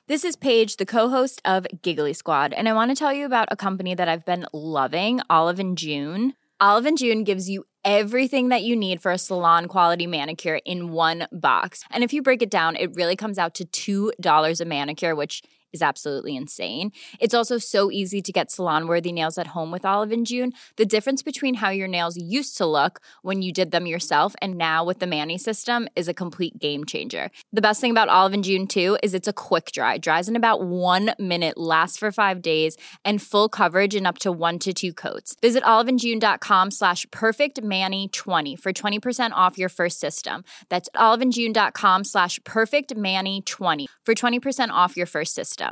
This is Paige, the co-host of Giggly Squad, and I want to tell you about a company that I've been loving, Olive & June. Olive & June gives you everything that you need for a salon-quality manicure in one box. And if you break it down, it really comes out to $2 a manicure, which is absolutely insane. It's also so easy to get salon-worthy nails at home with Olive & June. The difference between how your nails used to look when you did them yourself and now with the Mani system is a complete game changer. The best thing about Olive & June, too, is it's a quick dry. Dries in about 1 minute, lasts for 5 days, and full coverage in up to 1 to 2 coats. Visit oliveandjune.com/perfectmani20 for 20% off your first system. That's oliveandjune.com/perfectmani20 for 20% off your first system.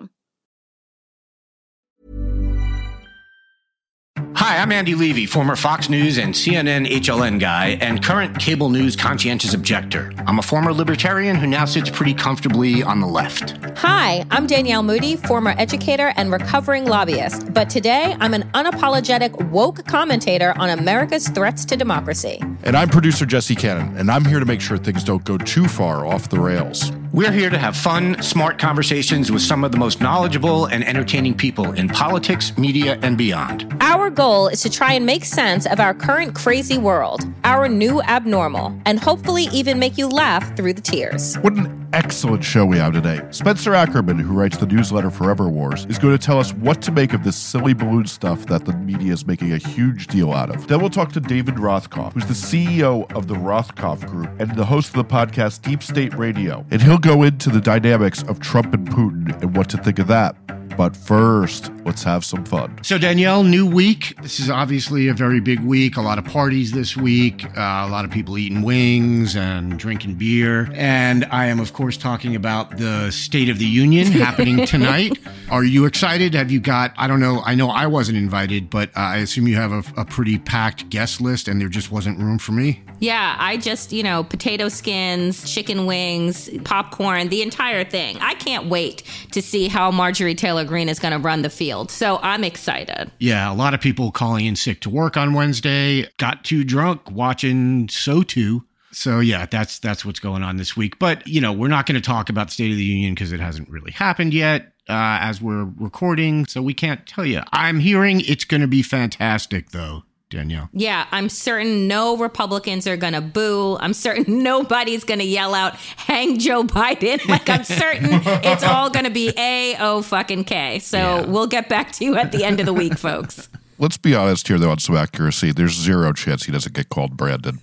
Hi, I'm Andy Levy, former Fox News and CNN HLN guy and current cable news conscientious objector. I'm a former libertarian who now sits pretty comfortably on the left. Hi, I'm Danielle Moody, former educator and recovering lobbyist. But today, I'm an unapologetic woke commentator on America's threats to democracy. And I'm producer Jesse Cannon, and I'm here to make sure things don't go too far off the rails. We're here to have fun, smart conversations with some of the most knowledgeable and entertaining people in politics, media, and beyond. Our goal is to try and make sense of our current crazy world, our new abnormal, and hopefully even make you laugh through the tears. What an excellent show we have today. Spencer Ackerman, who writes the newsletter Forever Wars, is going to tell us what to make of this silly balloon stuff that the media is making a huge deal out of. Then we'll talk to David Rothkopf, who's the CEO of the Rothkopf Group and the host of the podcast Deep State Radio. And he'll go into the dynamics of Trump and Putin and what to think of that. But first, let's have some fun. So Danielle, new week. This is obviously a very big week. A lot of parties this week. A lot of people eating wings and drinking beer. And I am, of course, talking about the State of the Union happening tonight. Are you excited? Have you got, I don't know, I know I wasn't invited, but I assume you have a pretty packed guest list and there just wasn't room for me? Yeah, I just, potato skins, chicken wings, popcorn, the entire thing. I can't wait to see how Marjorie Taylor Greene is going to run the field. So I'm excited. Yeah, a lot of people calling in sick to work on Wednesday, got too drunk watching SOTU. So yeah, that's what's going on this week. But, we're not going to talk about the State of the Union because it hasn't really happened yet as we're recording. So we can't tell you. I'm hearing it's going to be fantastic, though. Danielle. Yeah, I'm certain no Republicans are going to boo. I'm certain nobody's going to yell out, hang Joe Biden. I'm certain it's all going to be A-O-fucking-K. So We'll get back to you at the end of the week, folks. Let's be honest here, though, on some accuracy. There's zero chance he doesn't get called Brandon.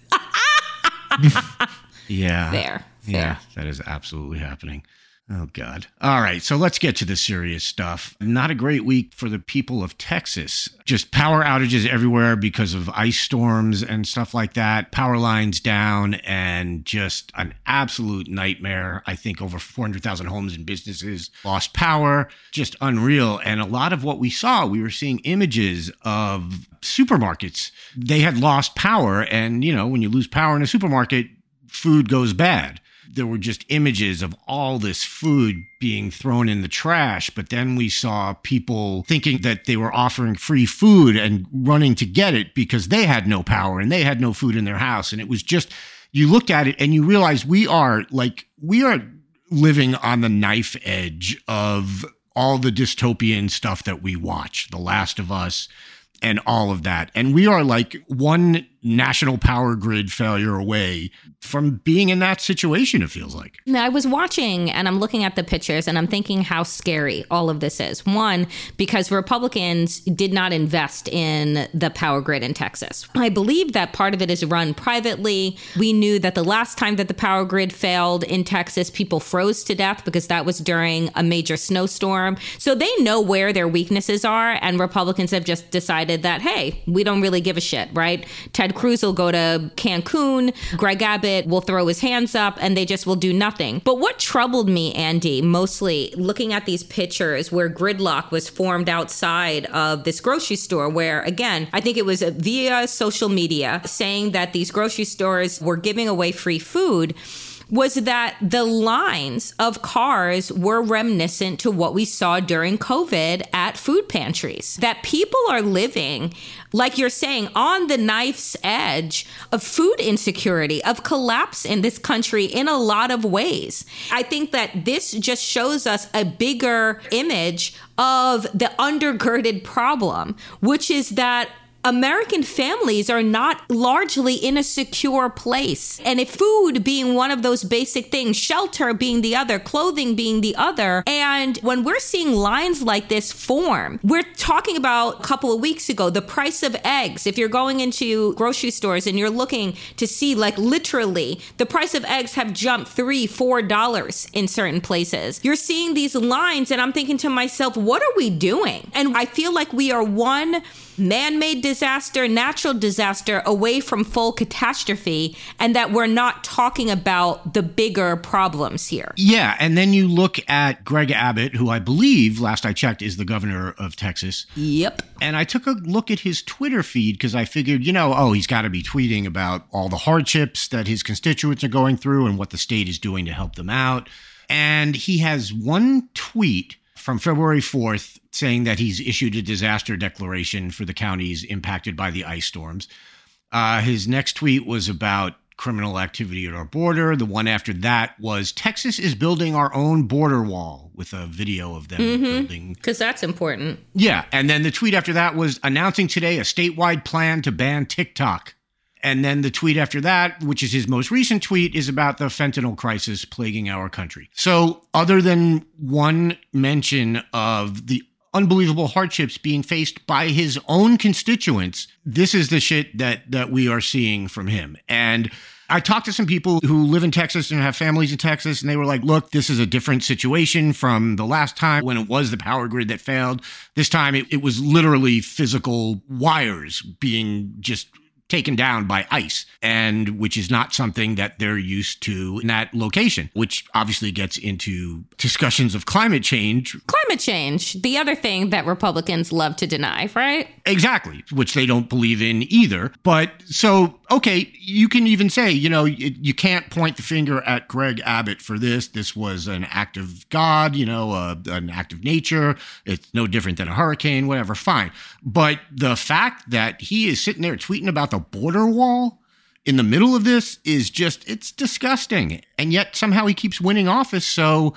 Yeah. Fair. Yeah, that is absolutely happening. Oh, God. All right, so let's get to the serious stuff. Not a great week for the people of Texas. Just power outages everywhere because of ice storms and stuff like that. Power lines down and just an absolute nightmare. I think over 400,000 homes and businesses lost power. Just unreal. And a lot of what we saw, we were seeing images of supermarkets. They had lost power. And, when you lose power in a supermarket, food goes bad. There were just images of all this food being thrown in the trash. But then we saw people thinking that they were offering free food and running to get it because they had no power and they had no food in their house. And it was just, you looked at it and you realize we are living on the knife edge of all the dystopian stuff that we watch, The Last of Us and all of that. And we are like one national power grid failure away from being in that situation, it feels like. I was watching and I'm looking at the pictures and I'm thinking how scary all of this is. One, because Republicans did not invest in the power grid in Texas. I believe that part of it is run privately. We knew that the last time that the power grid failed in Texas, people froze to death because that was during a major snowstorm. So they know where their weaknesses are, and Republicans have just decided that, hey, we don't really give a shit, right? Ted Cruz will go to Cancun, Greg Abbott will throw his hands up, and they just will do nothing. But what troubled me, Andy, mostly looking at these pictures where gridlock was formed outside of this grocery store where, again, I think it was via social media saying that these grocery stores were giving away free food. was that the lines of cars were reminiscent to what we saw during COVID at food pantries. That people are living, like you're saying, on the knife's edge of food insecurity, of collapse in this country in a lot of ways. I think that this just shows us a bigger image of the undergirded problem, which is that American families are not largely in a secure place. And if food being one of those basic things, shelter being the other, clothing being the other, and when we're seeing lines like this form, we're talking about a couple of weeks ago, the price of eggs. If you're going into grocery stores and you're looking to see, like, literally, the price of eggs have jumped $3, $4 in certain places. You're seeing these lines and I'm thinking to myself, what are we doing? And I feel like we are one man-made disaster, natural disaster away from full catastrophe, and that we're not talking about the bigger problems here. Yeah, and then you look at Greg Abbott, who I believe, last I checked, is the governor of Texas. Yep. And I took a look at his Twitter feed because I figured, he's got to be tweeting about all the hardships that his constituents are going through and what the state is doing to help them out. And he has one tweet from February 4th saying that he's issued a disaster declaration for the counties impacted by the ice storms. His next tweet was about criminal activity at our border. The one after that was Texas is building our own border wall, with a video of them building. Because that's important. Yeah. And then the tweet after that was announcing today a statewide plan to ban TikTok. And then the tweet after that, which is his most recent tweet, is about the fentanyl crisis plaguing our country. So other than one mention of the unbelievable hardships being faced by his own constituents, this is the shit that we are seeing from him. And I talked to some people who live in Texas and have families in Texas, and they were like, look, this is a different situation from the last time when it was the power grid that failed. This time it was literally physical wires being just taken down by ice, and which is not something that they're used to in that location, which obviously gets into discussions of climate change. Climate change, the other thing that Republicans love to deny, right? Exactly, which they don't believe in either. But so, okay, you can even say, you can't point the finger at Greg Abbott for this. This was an act of God, an act of nature. It's no different than a hurricane, whatever, fine. But the fact that he is sitting there tweeting about the border wall in the middle of this is just, it's disgusting. And yet somehow he keeps winning office. So,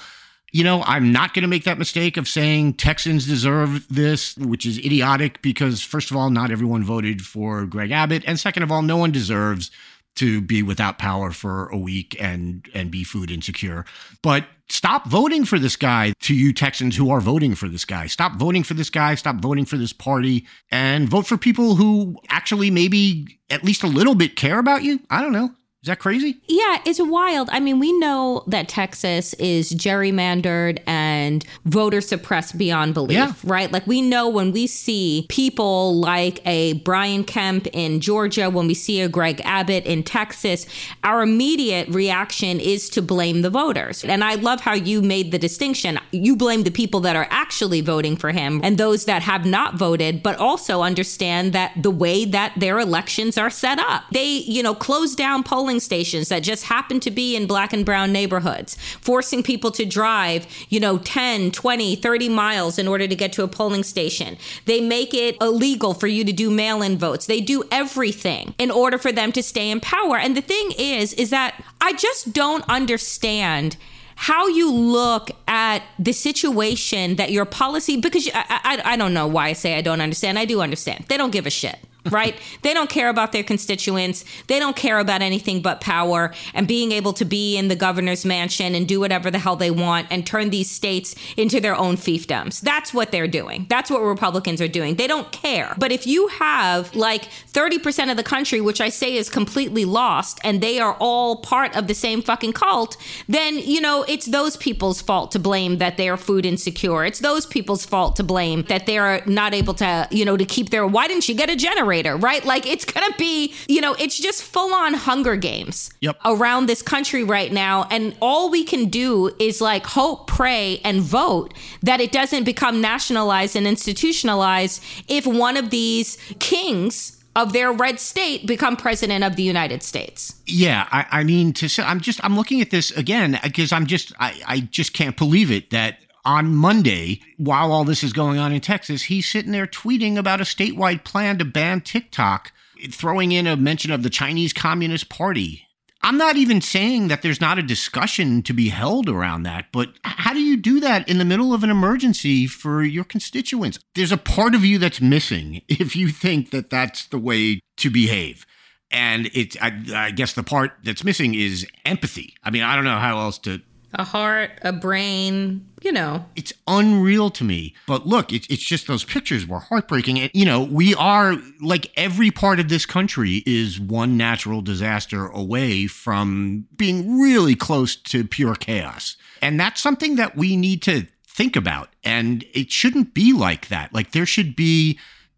I'm not going to make that mistake of saying Texans deserve this, which is idiotic because, first of all, not everyone voted for Greg Abbott. And second of all, no one deserves to be without power for a week and be food insecure. But stop voting for this guy, to you Texans who are voting for this guy. Stop voting for this guy. Stop voting for this party and vote for people who actually maybe at least a little bit care about you. I don't know. Is that crazy? Yeah, it's wild. I mean, we know that Texas is gerrymandered and voter suppressed beyond belief, right? Like, we know when we see people like a Brian Kemp in Georgia, when we see a Greg Abbott in Texas, our immediate reaction is to blame the voters. And I love how you made the distinction. You blame the people that are actually voting for him and those that have not voted, but also understand that the way that their elections are set up, they, close down polling stations that just happen to be in Black and brown neighborhoods, forcing people to drive, 10, 20, 30 miles in order to get to a polling station. They make it illegal for you to do mail-in votes. They do everything in order for them to stay in power. And the thing is that I just don't understand how you look at the situation that your policy, because I don't know why I say I don't understand. I do understand. They don't give a shit. Right? They don't care about their constituents. They don't care about anything but power and being able to be in the governor's mansion and do whatever the hell they want and turn these states into their own fiefdoms. That's what they're doing. That's what Republicans are doing. They don't care. But if you have like 30% of the country, which I say is completely lost, and they are all part of the same fucking cult, then, it's those people's fault to blame that they are food insecure. It's those people's fault to blame that they are not able to, to keep their, why didn't you get a generator? Right? Like, it's going to be, it's just full on Hunger Games around this country right now. And all we can do is like hope, pray, and vote that it doesn't become nationalized and institutionalized if one of these kings of their red state become president of the United States. Yeah, I mean, I'm looking at this again because I just can't believe it that on Monday, while all this is going on in Texas, he's sitting there tweeting about a statewide plan to ban TikTok, throwing in a mention of the Chinese Communist Party. I'm not even saying that there's not a discussion to be held around that, but how do you do that in the middle of an emergency for your constituents? There's a part of you that's missing if you think that that's the way to behave. And I guess the part that's missing is empathy. I mean, I don't know how else to... A heart, a brain, you know. It's unreal to me. But look, it's just those pictures were heartbreaking. And, you know, we are, like every part of this country is one natural disaster away from being really close to pure chaos. And that's something that we need to think about. And it shouldn't be like that. Like there should be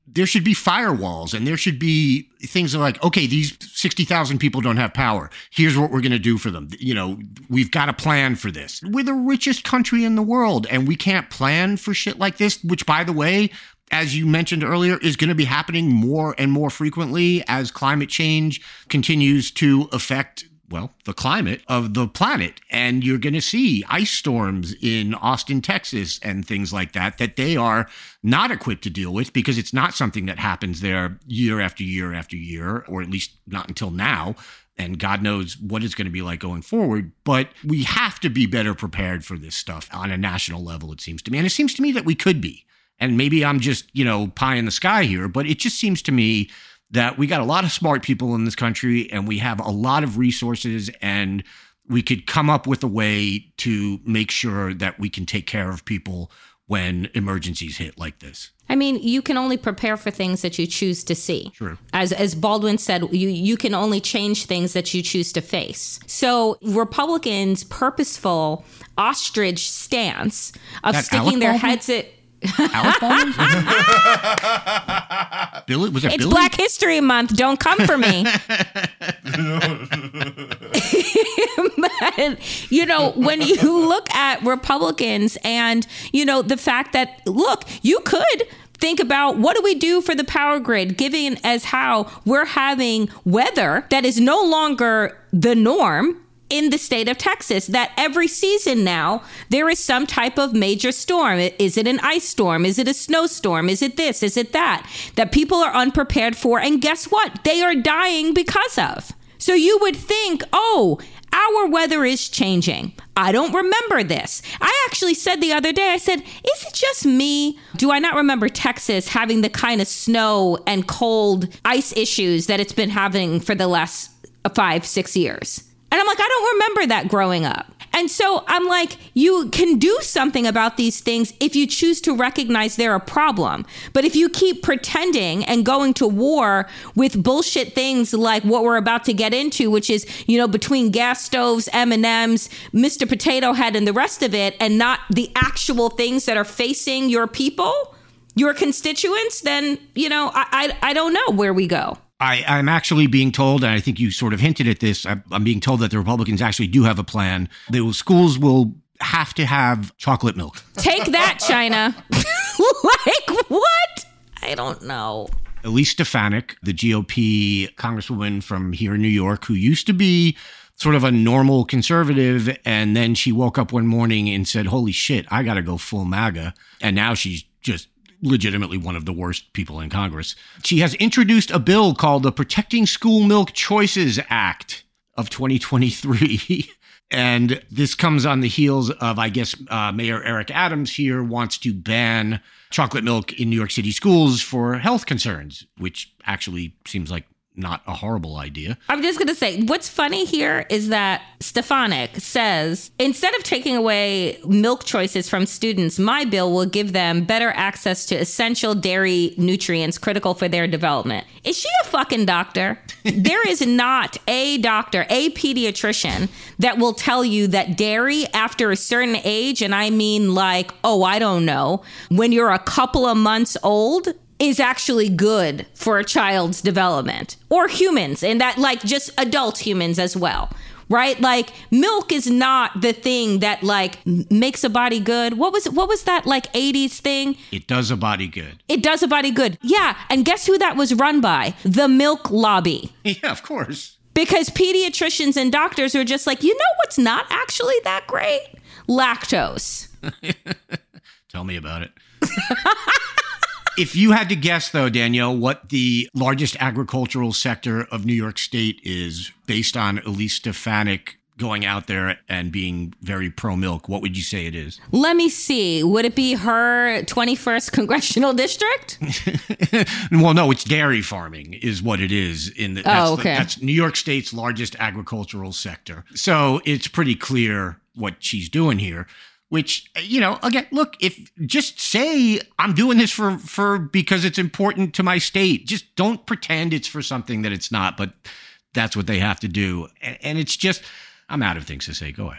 firewalls and there should be things like, okay, these 60,000 people don't have power. Here's what we're going to do for them. You know, we've got a plan for this. We're the richest country in the world and we can't plan for shit like this, which, by the way, as you mentioned earlier, is going to be happening more and more frequently as climate change continues to affect the climate of the planet. And you're going to see ice storms in Austin, Texas, and things like that they are not equipped to deal with because it's not something that happens there year after year after year, or at least not until now. And God knows what it's going to be like going forward. But we have to be better prepared for this stuff on a national level, it seems to me. And it seems to me that we could be. And maybe I'm just, pie in the sky here, but it just seems to me that we got a lot of smart people in this country and we have a lot of resources and we could come up with a way to make sure that we can take care of people when emergencies hit like this. I mean, you can only prepare for things that you choose to see. Sure. As Baldwin said, you can only change things that you choose to face. So Republicans' purposeful ostrich stance of sticking their heads at... Billy? Was it it's Billy? Black History Month. Don't come for me. But, when you look at Republicans and, the fact that, look, you could think about what do we do for the power grid, given as how we're having weather that is no longer the norm in the state of Texas, that every season now there is some type of major storm. Is it an ice storm? Is it a snowstorm? Is it this? Is it that people are unprepared for? And guess what? They are dying because of. So you would think, our weather is changing. I don't remember this. I actually said the other day, I said, is it just me? Do I not remember Texas having the kind of snow and cold ice issues that it's been having for the last 5-6 years? And I'm like, I don't remember that growing up. And so I'm like, you can do something about these things if you choose to recognize they're a problem. But if you keep pretending and going to war with bullshit things like what we're about to get into, which is, between gas stoves, M&Ms, Mr. Potato Head and the rest of it, and not the actual things that are facing your people, your constituents, then, I don't know where we go. I'm actually being told, and I think you sort of hinted at this, I'm being told that the Republicans actually do have a plan. The schools will have to have chocolate milk. Take that, China. Like, what? I don't know. Elise Stefanik, the GOP congresswoman from here in New York, who used to be sort of a normal conservative, and then she woke up one morning and said, holy shit, I got to go full MAGA. And now she's just legitimately one of the worst people in Congress. She has introduced a bill called the Protecting School Milk Choices Act of 2023. And this comes on the heels of, I guess, Mayor Eric Adams here wants to ban chocolate milk in New York City schools for health concerns, which actually seems like not a horrible idea. I'm just going to say, what's funny here is that Stefanik says, instead of taking away milk choices from students, my bill will give them better access to essential dairy nutrients critical for their development. Is she a fucking doctor? There is not a doctor, a pediatrician that will tell you that dairy after a certain age, and I mean like, I don't know, when you're a couple of months old, is actually good for a child's development, or humans, and that, like, just adult humans as well. right? Like, milk is not the thing that like makes a body good. What was that like 80s thing? It does a body good. It does a body good. Yeah. And guess who that was run by? The milk lobby. Yeah, of course. Because pediatricians and doctors are just like, you know what's not actually that great? Lactose. Tell me about it. If you had to guess, though, Danielle, what the largest agricultural sector of New York State is based on Elise Stefanik going out there and being very pro-milk, what would you say it is? Let me see. Would it be her 21st congressional district? Well, no, it's dairy farming is what it is. That's New York State's largest agricultural sector. So it's pretty clear what she's doing here. Which, you know, again, look, if just say I'm doing this for because it's important to my state. Just don't pretend it's for something that it's not. But that's what they have to do. And it's just, I'm out of things to say. Go ahead.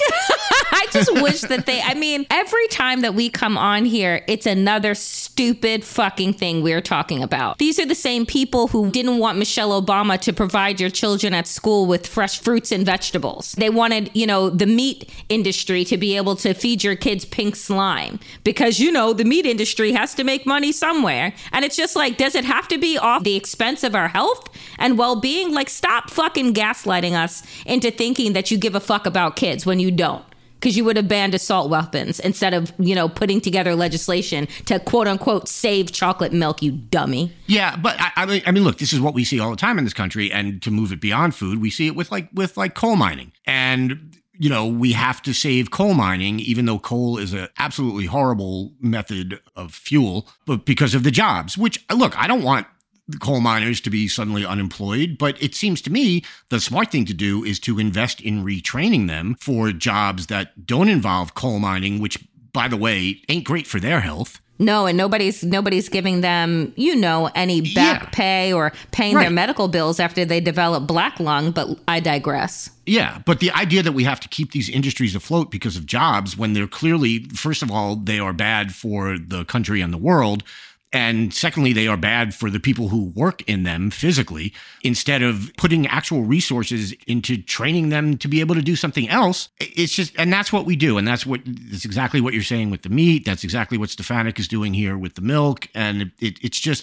I just wish that every time that we come on here, it's another stupid fucking thing we're talking about. These are the same people who didn't want Michelle Obama to provide your children at school with fresh fruits and vegetables. They wanted, the meat industry to be able to feed your kids pink slime because, the meat industry has to make money somewhere. And it's just like, does it have to be off the expense of our health and well-being? Like, stop fucking gaslighting us into thinking that you give a fuck about kids when you don't. Because you would have banned assault weapons instead of, putting together legislation to quote unquote save chocolate milk, you dummy. Yeah, but I mean, look, this is what we see all the time in this country. And to move it beyond food, we see it with coal mining. And, we have to save coal mining, even though coal is an absolutely horrible method of fuel, but because of the jobs, which, look, I don't want the coal miners to be suddenly unemployed. But it seems to me the smart thing to do is to invest in retraining them for jobs that don't involve coal mining, which, by the way, ain't great for their health. No, and nobody's giving them, any back pay or paying their medical bills after they develop black lung, but I digress. Yeah, but the idea that we have to keep these industries afloat because of jobs when they're clearly, first of all, they are bad for the country and the world. And secondly, they are bad for the people who work in them physically. Instead of putting actual resources into training them to be able to do something else, it's just, and that's what we do. And that's exactly what you're saying with the meat. That's exactly what Stefanik is doing here with the milk. And it's just,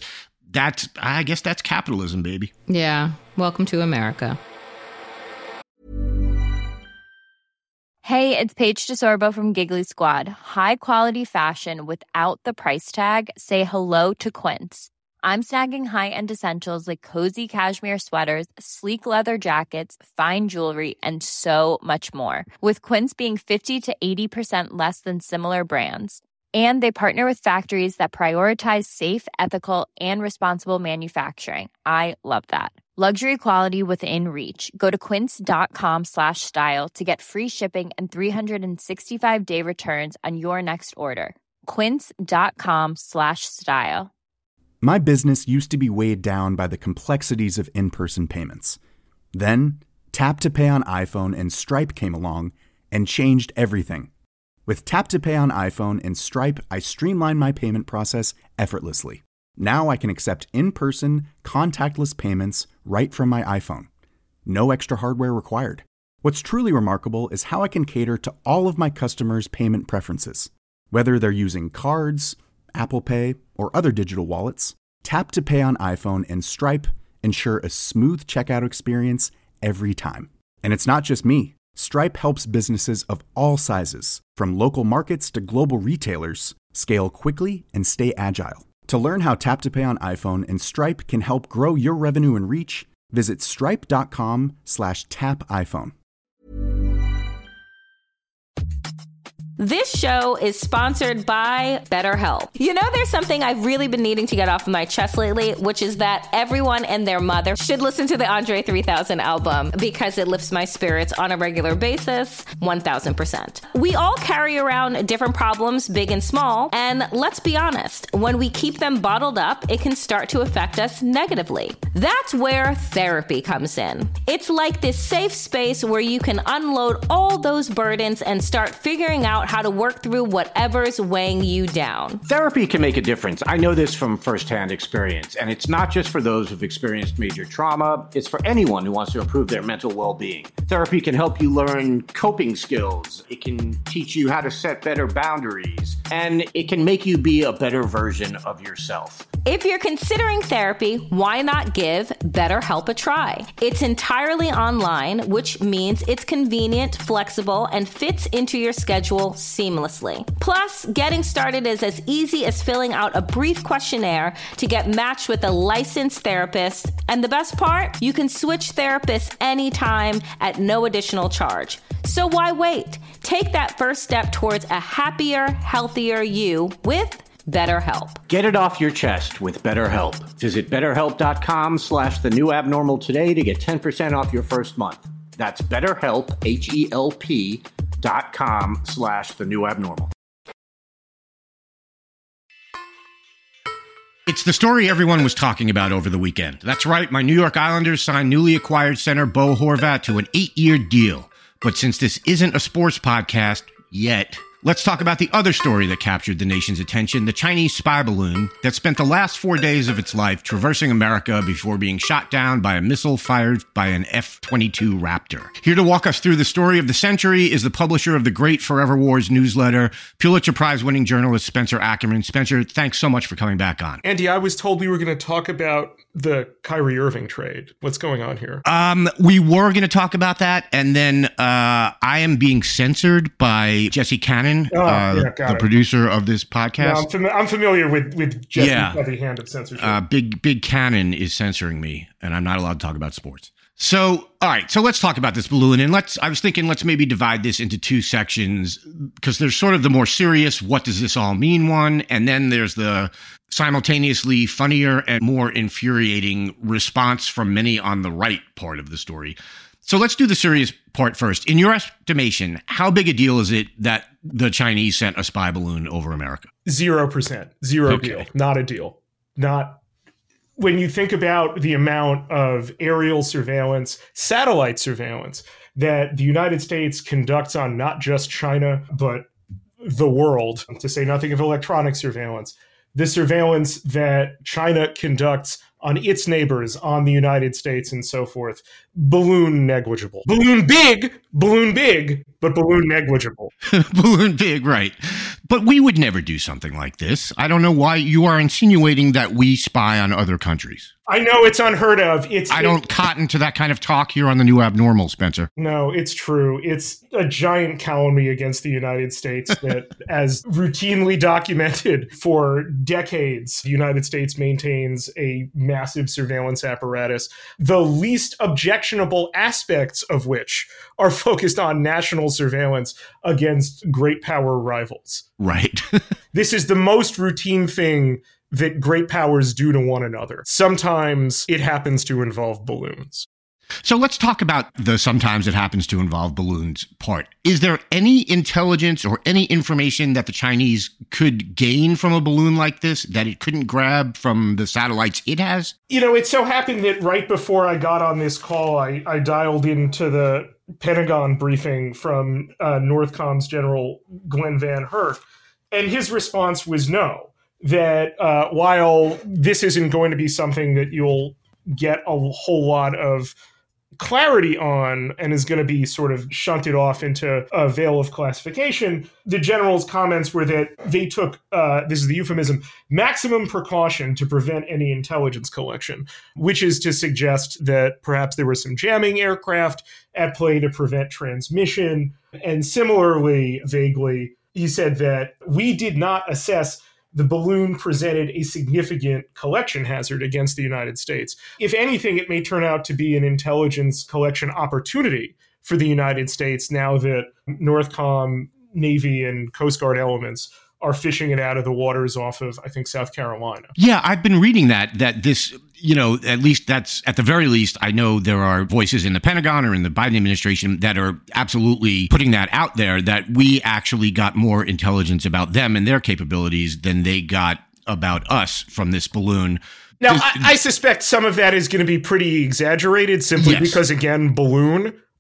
I guess that's capitalism, baby. Yeah. Welcome to America. Hey, it's Paige DeSorbo from Giggly Squad. High quality fashion without the price tag. Say hello to Quince. I'm snagging high-end essentials like cozy cashmere sweaters, sleek leather jackets, fine jewelry, and so much more. With Quince being 50 to 80% less than similar brands. And they partner with factories that prioritize safe, ethical, and responsible manufacturing. I love that. Luxury quality within reach. Go to quince.com/style to get free shipping and 365-day returns on your next order. Quince.com/style. My business used to be weighed down by the complexities of in-person payments. Then, Tap to Pay on iPhone and Stripe came along and changed everything. With Tap to Pay on iPhone and Stripe, I streamlined my payment process effortlessly. Now I can accept in-person, contactless payments right from my iPhone. No extra hardware required. What's truly remarkable is how I can cater to all of my customers' payment preferences. Whether they're using cards, Apple Pay, or other digital wallets, Tap to Pay on iPhone and Stripe ensure a smooth checkout experience every time. And it's not just me. Stripe helps businesses of all sizes, from local markets to global retailers, scale quickly and stay agile. To learn how Tap to Pay on iPhone and Stripe can help grow your revenue and reach, visit stripe.com/tapiphone. This show is sponsored by BetterHelp. There's something I've really been needing to get off of my chest lately, which is that everyone and their mother should listen to the Andre 3000 album because it lifts my spirits on a regular basis, 1000%. We all carry around different problems, big and small, and let's be honest, when we keep them bottled up, it can start to affect us negatively. That's where therapy comes in. It's like this safe space where you can unload all those burdens and start figuring out out how to work through whatever's weighing you down. Therapy can make a difference. I know this from firsthand experience, and it's not just for those who've experienced major trauma. It's for anyone who wants to improve their mental well-being. Therapy can help you learn coping skills. It can teach you how to set better boundaries, and it can make you be a better version of yourself. If you're considering therapy, why not give BetterHelp a try? It's entirely online, which means it's convenient, flexible, and fits into your schedule seamlessly. Plus, getting started is as easy as filling out a brief questionnaire to get matched with a licensed therapist. And the best part? You can switch therapists anytime at no additional charge. So why wait? Take that first step towards a happier, healthier you with BetterHelp. Get it off your chest with BetterHelp. Visit BetterHelp.com/thenewabnormal today to get 10% off your first month. That's BetterHelp, HELP.com/thenewabnormal. It's the story everyone was talking about over the weekend. That's right, my New York Islanders signed newly acquired center Bo Horvat to an 8-year deal. But since this isn't a sports podcast yet, let's talk about the other story that captured the nation's attention, the Chinese spy balloon that spent the last 4 days of its life traversing America before being shot down by a missile fired by an F-22 Raptor. Here to walk us through the story of the century is the publisher of the Great Forever Wars newsletter, Pulitzer Prize-winning journalist Spencer Ackerman. Spencer, thanks so much for coming back on. Andy, I was told we were going to talk about the Kyrie Irving trade. What's going on here? We were going to talk about that, and then I am being censored by Jesse Cannon, the producer of this podcast. No, I'm familiar with Jesse's heavy-handed censorship. Big Cannon is censoring me, and I'm not allowed to talk about sports. So, all right, so let's talk about this balloon, and I was thinking let's maybe divide this into two sections, because there's sort of the more serious, what does this all mean one, and then there's the simultaneously funnier and more infuriating response from many on the right part of the story. So let's do the serious part first. In your estimation, how big a deal is it that the Chinese sent a spy balloon over America? 0%. Deal. Not a deal. Not when you think about the amount of aerial surveillance, satellite surveillance that the United States conducts on not just China, but the world, to say nothing of electronic surveillance. The surveillance that China conducts on its neighbors, on the United States, and so forth. Balloon negligible. Balloon big, but balloon negligible. Balloon big, right. But we would never do something like this. I don't know why you are insinuating that we spy on other countries. I know it's unheard of. I don't cotton to that kind of talk here on The New Abnormal, Spencer. No, it's true. It's a giant calumny against the United States that, as routinely documented for decades, the United States maintains a massive surveillance apparatus, the least objectionable aspects of which are focused on national surveillance against great power rivals. Right. This is the most routine thing that great powers do to one another. Sometimes it happens to involve balloons. So let's talk about the sometimes it happens to involve balloons part. Is there any intelligence or any information that the Chinese could gain from a balloon like this that it couldn't grab from the satellites it has? You know, it so happened that right before I got on this call, I dialed into the Pentagon briefing from Northcom's General Glenn Van Herk, and his response was no. That while this isn't going to be something that you'll get a whole lot of clarity on and is going to be sort of shunted off into a veil of classification, the general's comments were that they took, this is the euphemism, maximum precaution to prevent any intelligence collection, which is to suggest that perhaps there was some jamming aircraft at play to prevent transmission. And similarly, vaguely, he said that we did not assess the balloon presented a significant collection hazard against the United States. If anything, it may turn out to be an intelligence collection opportunity for the United States now that Northcom, Navy, and Coast Guard elements are fishing it out of the waters off of, I think, South Carolina. Yeah, I've been reading that this, at least that's, at the very least, I know there are voices in the Pentagon or in the Biden administration that are absolutely putting that out there, that we actually got more intelligence about them and their capabilities than they got about us from this balloon. Now, I suspect some of that is going to be pretty exaggerated simply because, again, balloon.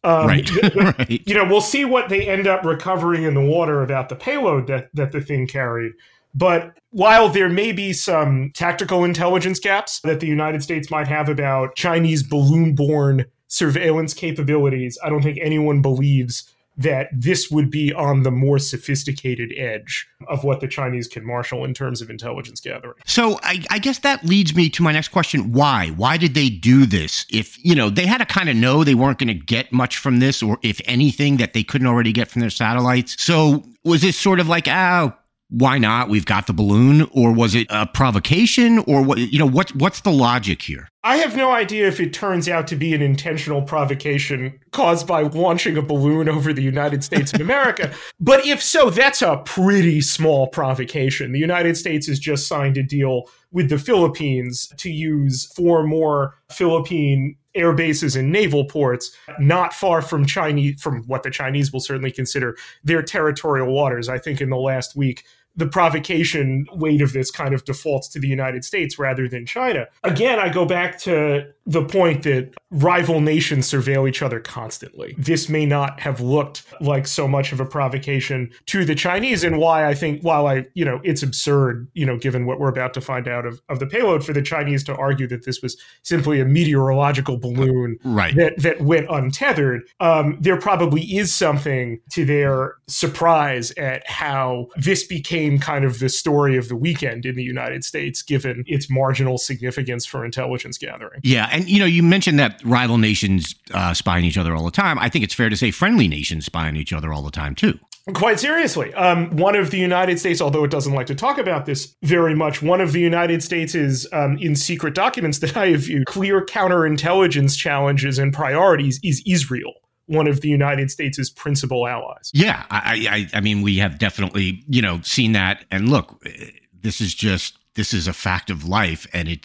Right. Right. We'll see what they end up recovering in the water about the payload that the thing carried. But while there may be some tactical intelligence gaps that the United States might have about Chinese balloon-borne surveillance capabilities, I don't think anyone believes that this would be on the more sophisticated edge of what the Chinese can marshal in terms of intelligence gathering. So I guess that leads me to my next question. Why? Why did they do this? If, they had to kind of know they weren't going to get much from this, or if anything that they couldn't already get from their satellites. So was this sort of like, why not? We've got the balloon, or was it a provocation, or what? What's the logic here? I have no idea if it turns out to be an intentional provocation caused by launching a balloon over the United States of America. But if so, that's a pretty small provocation. The United States has just signed a deal with the Philippines to use 4 more Philippine air bases and naval ports not far from what the Chinese will certainly consider their territorial waters. I think in the last week, the provocation weight of this kind of defaults to the United States rather than China. Again, I go back to the point that rival nations surveil each other constantly. This may not have looked like so much of a provocation to the Chinese, and why I think, it's absurd, given what we're about to find out of the payload, for the Chinese to argue that this was simply a meteorological balloon that went untethered. There probably is something to their surprise at how this became kind of the story of the weekend in the United States, given its marginal significance for intelligence gathering. Yeah. And, you mentioned that rival nations spy on each other all the time. I think it's fair to say friendly nations spy on each other all the time, too. Quite seriously. One of the United States, although it doesn't like to talk about this very much, one of the United States' in secret documents that I have viewed, clear counterintelligence challenges and priorities is Israel, one of the United States' principal allies. Yeah, I mean, we have definitely, seen that. And look, this is a fact of life. And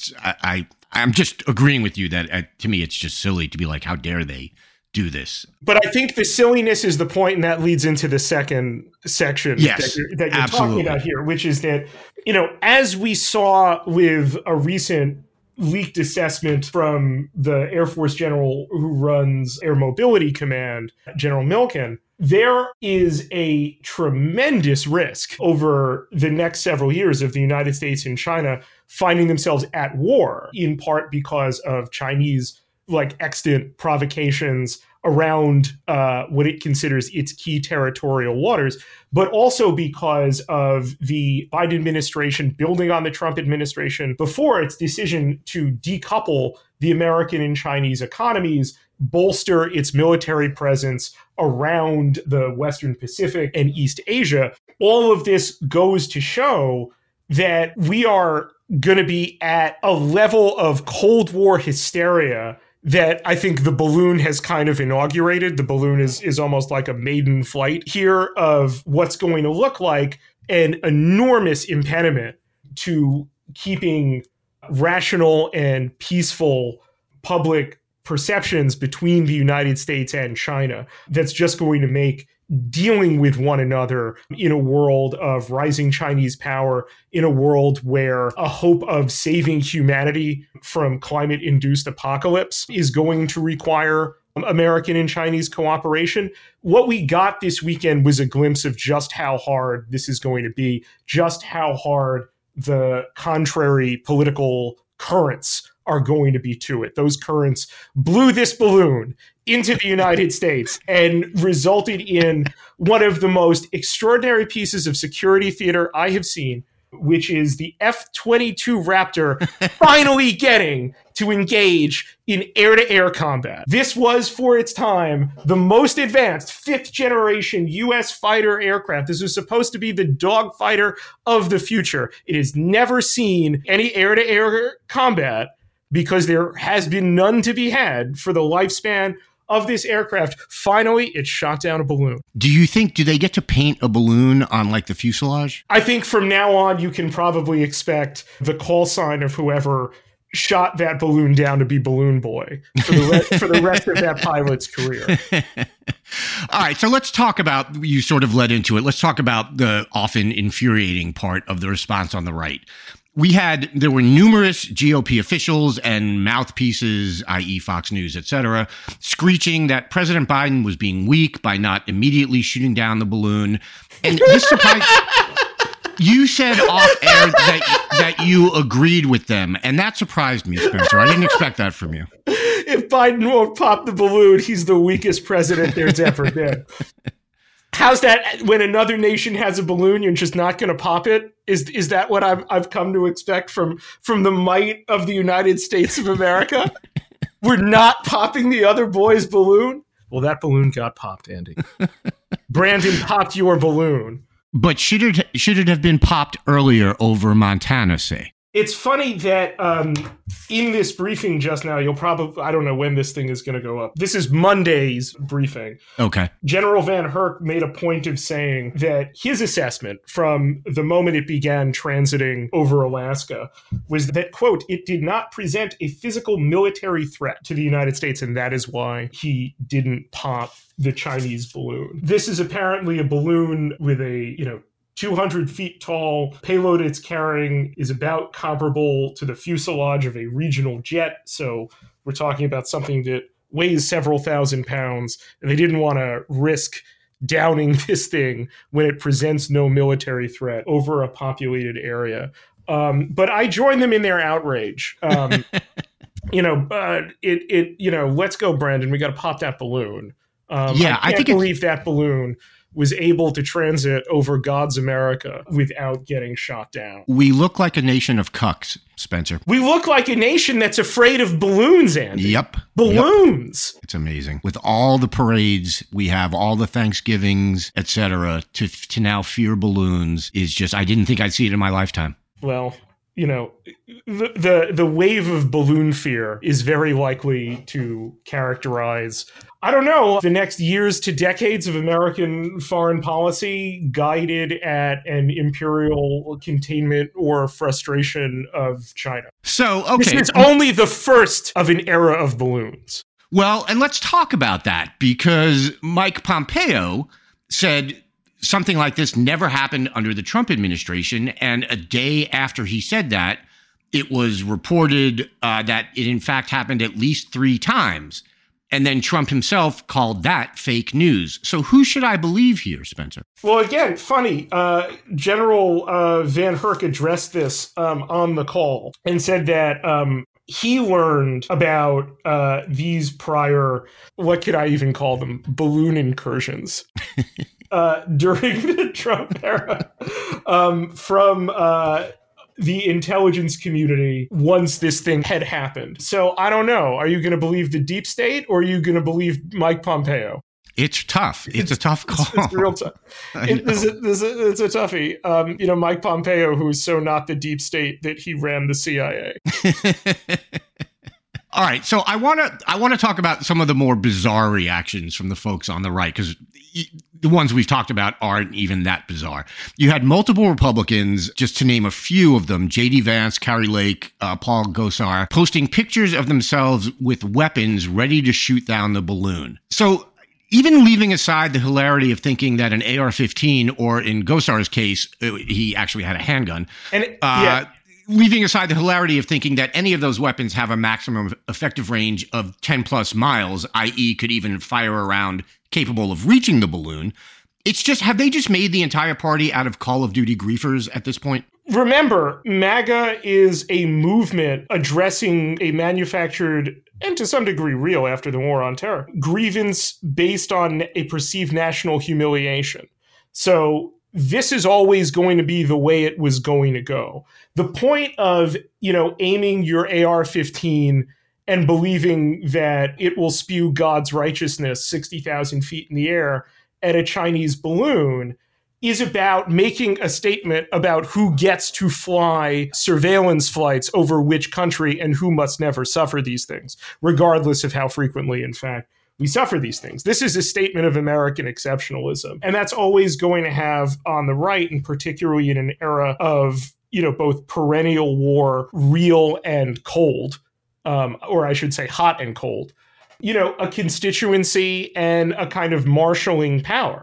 I'm just agreeing with you that to me, it's just silly to be like, how dare they do this? But I think the silliness is the point, and that leads into the second section that you're talking about here, which is that, as we saw with a recent leaked assessment from the Air Force general who runs Air Mobility Command, General Milken, there is a tremendous risk over the next several years of the United States and China finding themselves at war, in part because of Chinese extant provocations around what it considers its key territorial waters, but also because of the Biden administration building on the Trump administration before its decision to decouple the American and Chinese economies, bolster its military presence around the Western Pacific and East Asia. All of this goes to show that we are going to be at a level of Cold War hysteria that I think the balloon has kind of inaugurated. The balloon is almost like a maiden flight here of what's going to look like an enormous impediment to keeping rational and peaceful public perceptions between the United States and China. That's just going to make dealing with one another in a world of rising Chinese power, in a world where a hope of saving humanity from climate-induced apocalypse is going to require American and Chinese cooperation. What we got this weekend was a glimpse of just how hard this is going to be, just how hard the contrary political currents are going to be to it. Those currents blew this balloon into the United States and resulted in one of the most extraordinary pieces of security theater I have seen, which is the F-22 Raptor finally getting to engage in air-to-air combat. This was, for its time, the most advanced fifth-generation U.S. fighter aircraft. This was supposed to be the dogfighter of the future. It has never seen any air-to-air combat because there has been none to be had for the lifespan of this aircraft. Finally, it shot down a balloon. Do they get to paint a balloon on the fuselage? I think from now on, you can probably expect the call sign of whoever shot that balloon down to be Balloon Boy for the rest of that pilot's career. All right, so let's talk about, you sort of led into it, let's talk about the often infuriating part of the response on the right, There were numerous GOP officials and mouthpieces, i.e. Fox News, etc., screeching that President Biden was being weak by not immediately shooting down the balloon. And this surprised you said off air that you agreed with them, and that surprised me, Spencer. I didn't expect that from you. If Biden won't pop the balloon, he's the weakest president there's ever been. How's that? When another nation has a balloon, you're just not going to pop it? Is that what I've come to expect from the might of the United States of America? We're not popping the other boy's balloon? Well, that balloon got popped, Andy. Brandon popped your balloon. But should it have been popped earlier over Montana, say? It's funny that in this briefing just now, you'll probably, I don't know when this thing is going to go up. This is Monday's briefing. Okay. General Van Herk made a point of saying that his assessment from the moment it began transiting over Alaska was that, quote, it did not present a physical military threat to the United States, and that is why he didn't pop the Chinese balloon. This is apparently a balloon with a, 200 feet tall. Payload it's carrying is about comparable to the fuselage of a regional jet. So we're talking about something that weighs several thousand pounds. And they didn't want to risk downing this thing when it presents no military threat over a populated area. But I join them in their outrage. Let's go, Brandon. We got to pop that balloon. I can't believe that balloon was able to transit over God's America without getting shot down. We look like a nation of cucks, Spencer. We look like a nation that's afraid of balloons, Andy. Yep. Balloons. Yep. It's amazing. With all the parades, we have all the Thanksgivings, etc. To now fear balloons is just, I didn't think I'd see it in my lifetime. Well, the wave of balloon fear is very likely to characterize, I don't know, the next years to decades of American foreign policy guided at an imperial containment or frustration of China. So, okay. This is only the first of an era of balloons. Well, and let's talk about that, because Mike Pompeo said something like this never happened under the Trump administration. And a day after he said that, it was reported that it in fact happened at least 3 times. And then Trump himself called that fake news. So who should I believe here, Spencer? Well, again, funny. General Van Herk addressed this on the call and said that he learned about these prior, what could I even call them, balloon incursions during the Trump era from the intelligence community once this thing had happened. So I don't know. Are you going to believe the deep state or are you going to believe Mike Pompeo? It's tough. It's a tough call. It's real tough. It's a toughie. Mike Pompeo, who is so not the deep state that he ran the CIA. All right, so I want to talk about some of the more bizarre reactions from the folks on the right, because the ones we've talked about aren't even that bizarre. You had multiple Republicans, just to name a few of them, J.D. Vance, Kari Lake, Paul Gosar, posting pictures of themselves with weapons ready to shoot down the balloon. So even leaving aside the hilarity of thinking that an AR-15, or in Gosar's case, he actually had a handgun, leaving aside the hilarity of thinking that any of those weapons have a maximum effective range of 10 plus miles, i.e. could even fire a round capable of reaching the balloon, it's just, have they just made the entire party out of Call of Duty griefers at this point? Remember, MAGA is a movement addressing a manufactured, and to some degree real after the war on terror, grievance based on a perceived national humiliation. So this is always going to be the way it was going to go. The point of, aiming your AR-15 and believing that it will spew God's righteousness 60,000 feet in the air at a Chinese balloon is about making a statement about who gets to fly surveillance flights over which country and who must never suffer these things, regardless of how frequently, in fact, we suffer these things. This is a statement of American exceptionalism. And that's always going to have on the right, and particularly in an era of, both perennial war, real and cold, or I should say hot and cold, a constituency and a kind of marshalling power.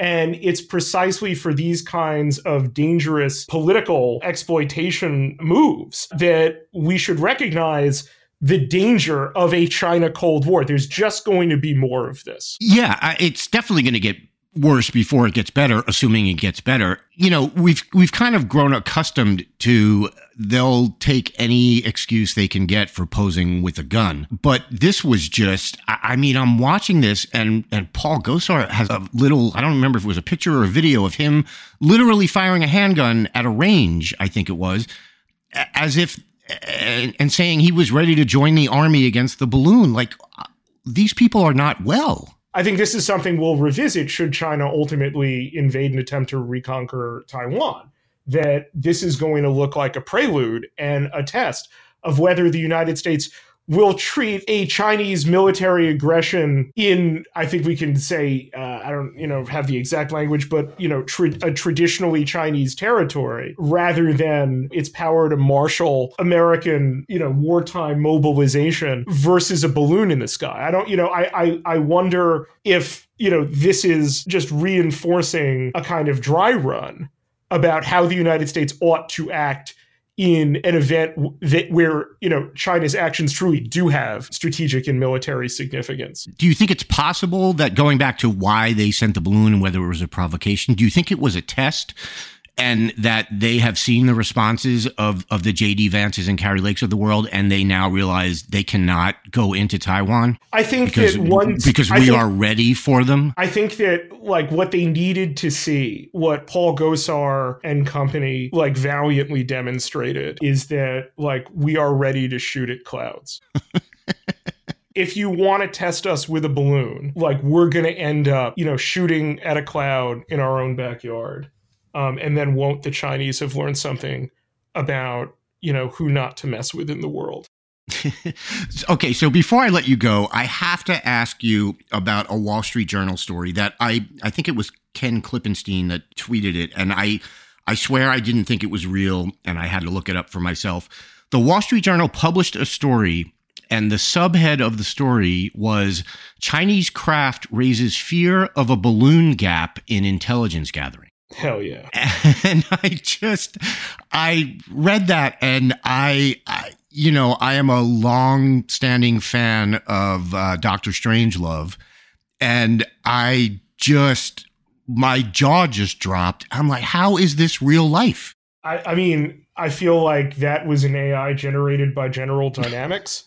And it's precisely for these kinds of dangerous political exploitation moves that we should recognize the danger of a China Cold War. There's just going to be more of this. Yeah, it's definitely going to get worse before it gets better, assuming it gets better. You know, we've kind of grown accustomed to they'll take any excuse they can get for posing with a gun. But this was just, I mean, I'm watching this and Paul Gosar has a little, I don't remember if it was a picture or a video of him literally firing a handgun at a range, I think it was, as if, and saying he was ready to join the army against the balloon. Like, these people are not well. I think this is something we'll revisit should China ultimately invade and attempt to reconquer Taiwan, that this is going to look like a prelude and a test of whether the United States will treat a Chinese military aggression in, I think we can say, I don't, have the exact language, but, a traditionally Chinese territory rather than its power to marshal American, wartime mobilization versus a balloon in the sky. I wonder if, this is just reinforcing a kind of dry run about how the United States ought to act in an event where, China's actions truly do have strategic and military significance. Do you think it's possible that, going back to why they sent the balloon and whether it was a provocation, do you think it was a test and that they have seen the responses of the J.D. Vances and Carrie Lakes of the world and they now realize they cannot go into Taiwan? I think because we are ready for them. I think that what they needed to see, what Paul Gosar and company valiantly demonstrated, is that we are ready to shoot at clouds. If you want to test us with a balloon, we're going to end up, shooting at a cloud in our own backyard. And then won't the Chinese have learned something about, who not to mess with in the world? Okay, so before I let you go, I have to ask you about a Wall Street Journal story that I think it was Ken Klippenstein that tweeted it. And I swear I didn't think it was real, and I had to look it up for myself. The Wall Street Journal published a story, and the subhead of the story was Chinese craft raises fear of a balloon gap in intelligence gathering. Hell yeah. And I read that, and I am a long-standing fan of Dr. Strangelove, and my jaw just dropped. I'm like, how is this real life? I mean, I feel like that was an AI generated by General Dynamics.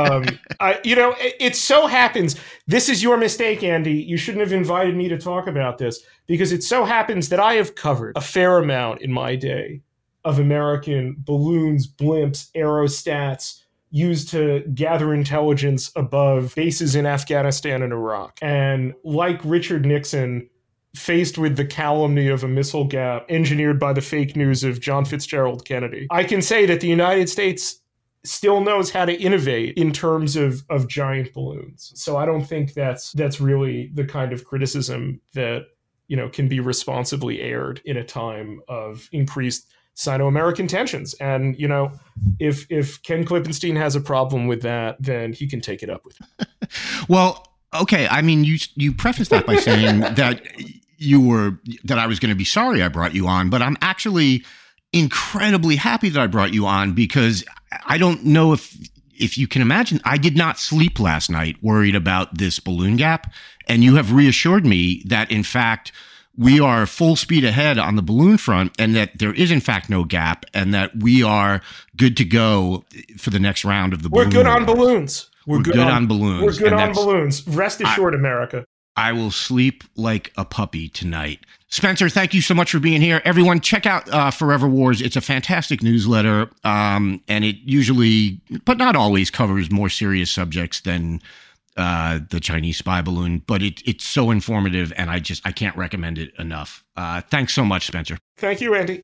It so happens, this is your mistake, Andy. You shouldn't have invited me to talk about this, because it so happens that I have covered a fair amount in my day of American balloons, blimps, aerostats used to gather intelligence above bases in Afghanistan and Iraq. And like Richard Nixon, faced with the calumny of a missile gap engineered by the fake news of John Fitzgerald Kennedy, I can say that the United States still knows how to innovate in terms of giant balloons. So I don't think that's really the kind of criticism that, can be responsibly aired in a time of increased Sino-American tensions. And, if Ken Klippenstein has a problem with that, then he can take it up with me. Well, okay. I mean, you prefaced that by saying that I was going to be sorry I brought you on, but I'm actually incredibly happy that I brought you on, because I don't know if you can imagine, I did not sleep last night worried about this balloon gap. And you have reassured me that, in fact, we are full speed ahead on the balloon front, and that there is, in fact, no gap, and that we are good to go for the next round of the balloon. We're good on balloons. We're good on balloons. We're good on balloons. Rest assured, America. I will sleep like a puppy tonight. Spencer, thank you so much for being here. Everyone, check out Forever Wars. It's a fantastic newsletter, and it usually, but not always, covers more serious subjects than the Chinese spy balloon. But it's so informative, and I can't recommend it enough. Thanks so much, Spencer. Thank you, Andy.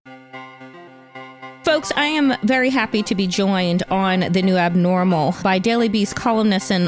Folks, I am very happy to be joined on The New Abnormal by Daily Beast columnist and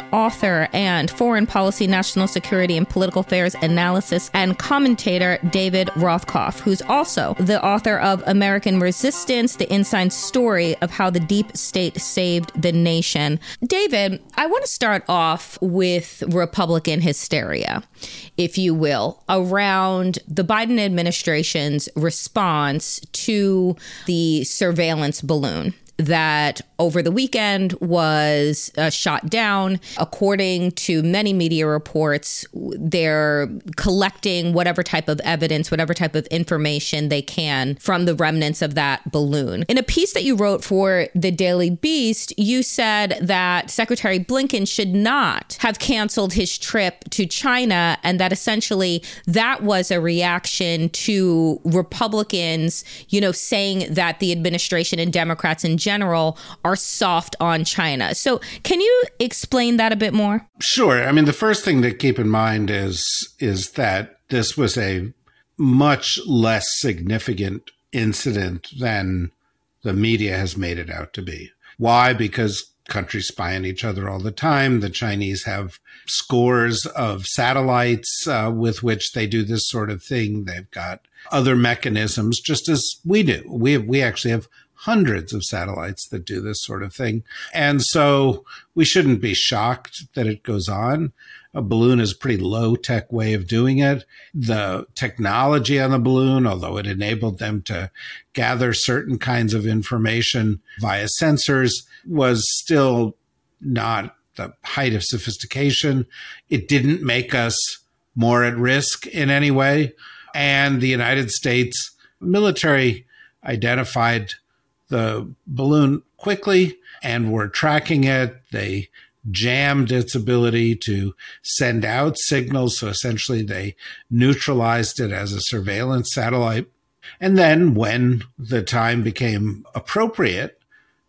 author and foreign policy, national security, and political affairs analysis and commentator David Rothkopf, who's also the author of American Resistance, the Inside Story of How the Deep State Saved the Nation. David, I want to start off with Republican hysteria, if you will, around the Biden administration's response to the surveillance balloon that over the weekend was shot down. According to many media reports, they're collecting whatever type of evidence, whatever type of information they can from the remnants of that balloon. In a piece that you wrote for the Daily Beast, you said that Secretary Blinken should not have canceled his trip to China, and that essentially that was a reaction to Republicans, saying that the administration and Democrats in general are soft on China. So can you explain that a bit more? Sure. I mean, the first thing to keep in mind is that this was a much less significant incident than the media has made it out to be. Why? Because countries spy on each other all the time. The Chinese have scores of satellites with which they do this sort of thing. They've got other mechanisms, just as we do. We actually have hundreds of satellites that do this sort of thing. And so we shouldn't be shocked that it goes on. A balloon is a pretty low-tech way of doing it. The technology on the balloon, although it enabled them to gather certain kinds of information via sensors, was still not the height of sophistication. It didn't make us more at risk in any way. And the United States military identified the balloon quickly and were tracking it. They jammed its ability to send out signals. So essentially they neutralized it as a surveillance satellite. And then when the time became appropriate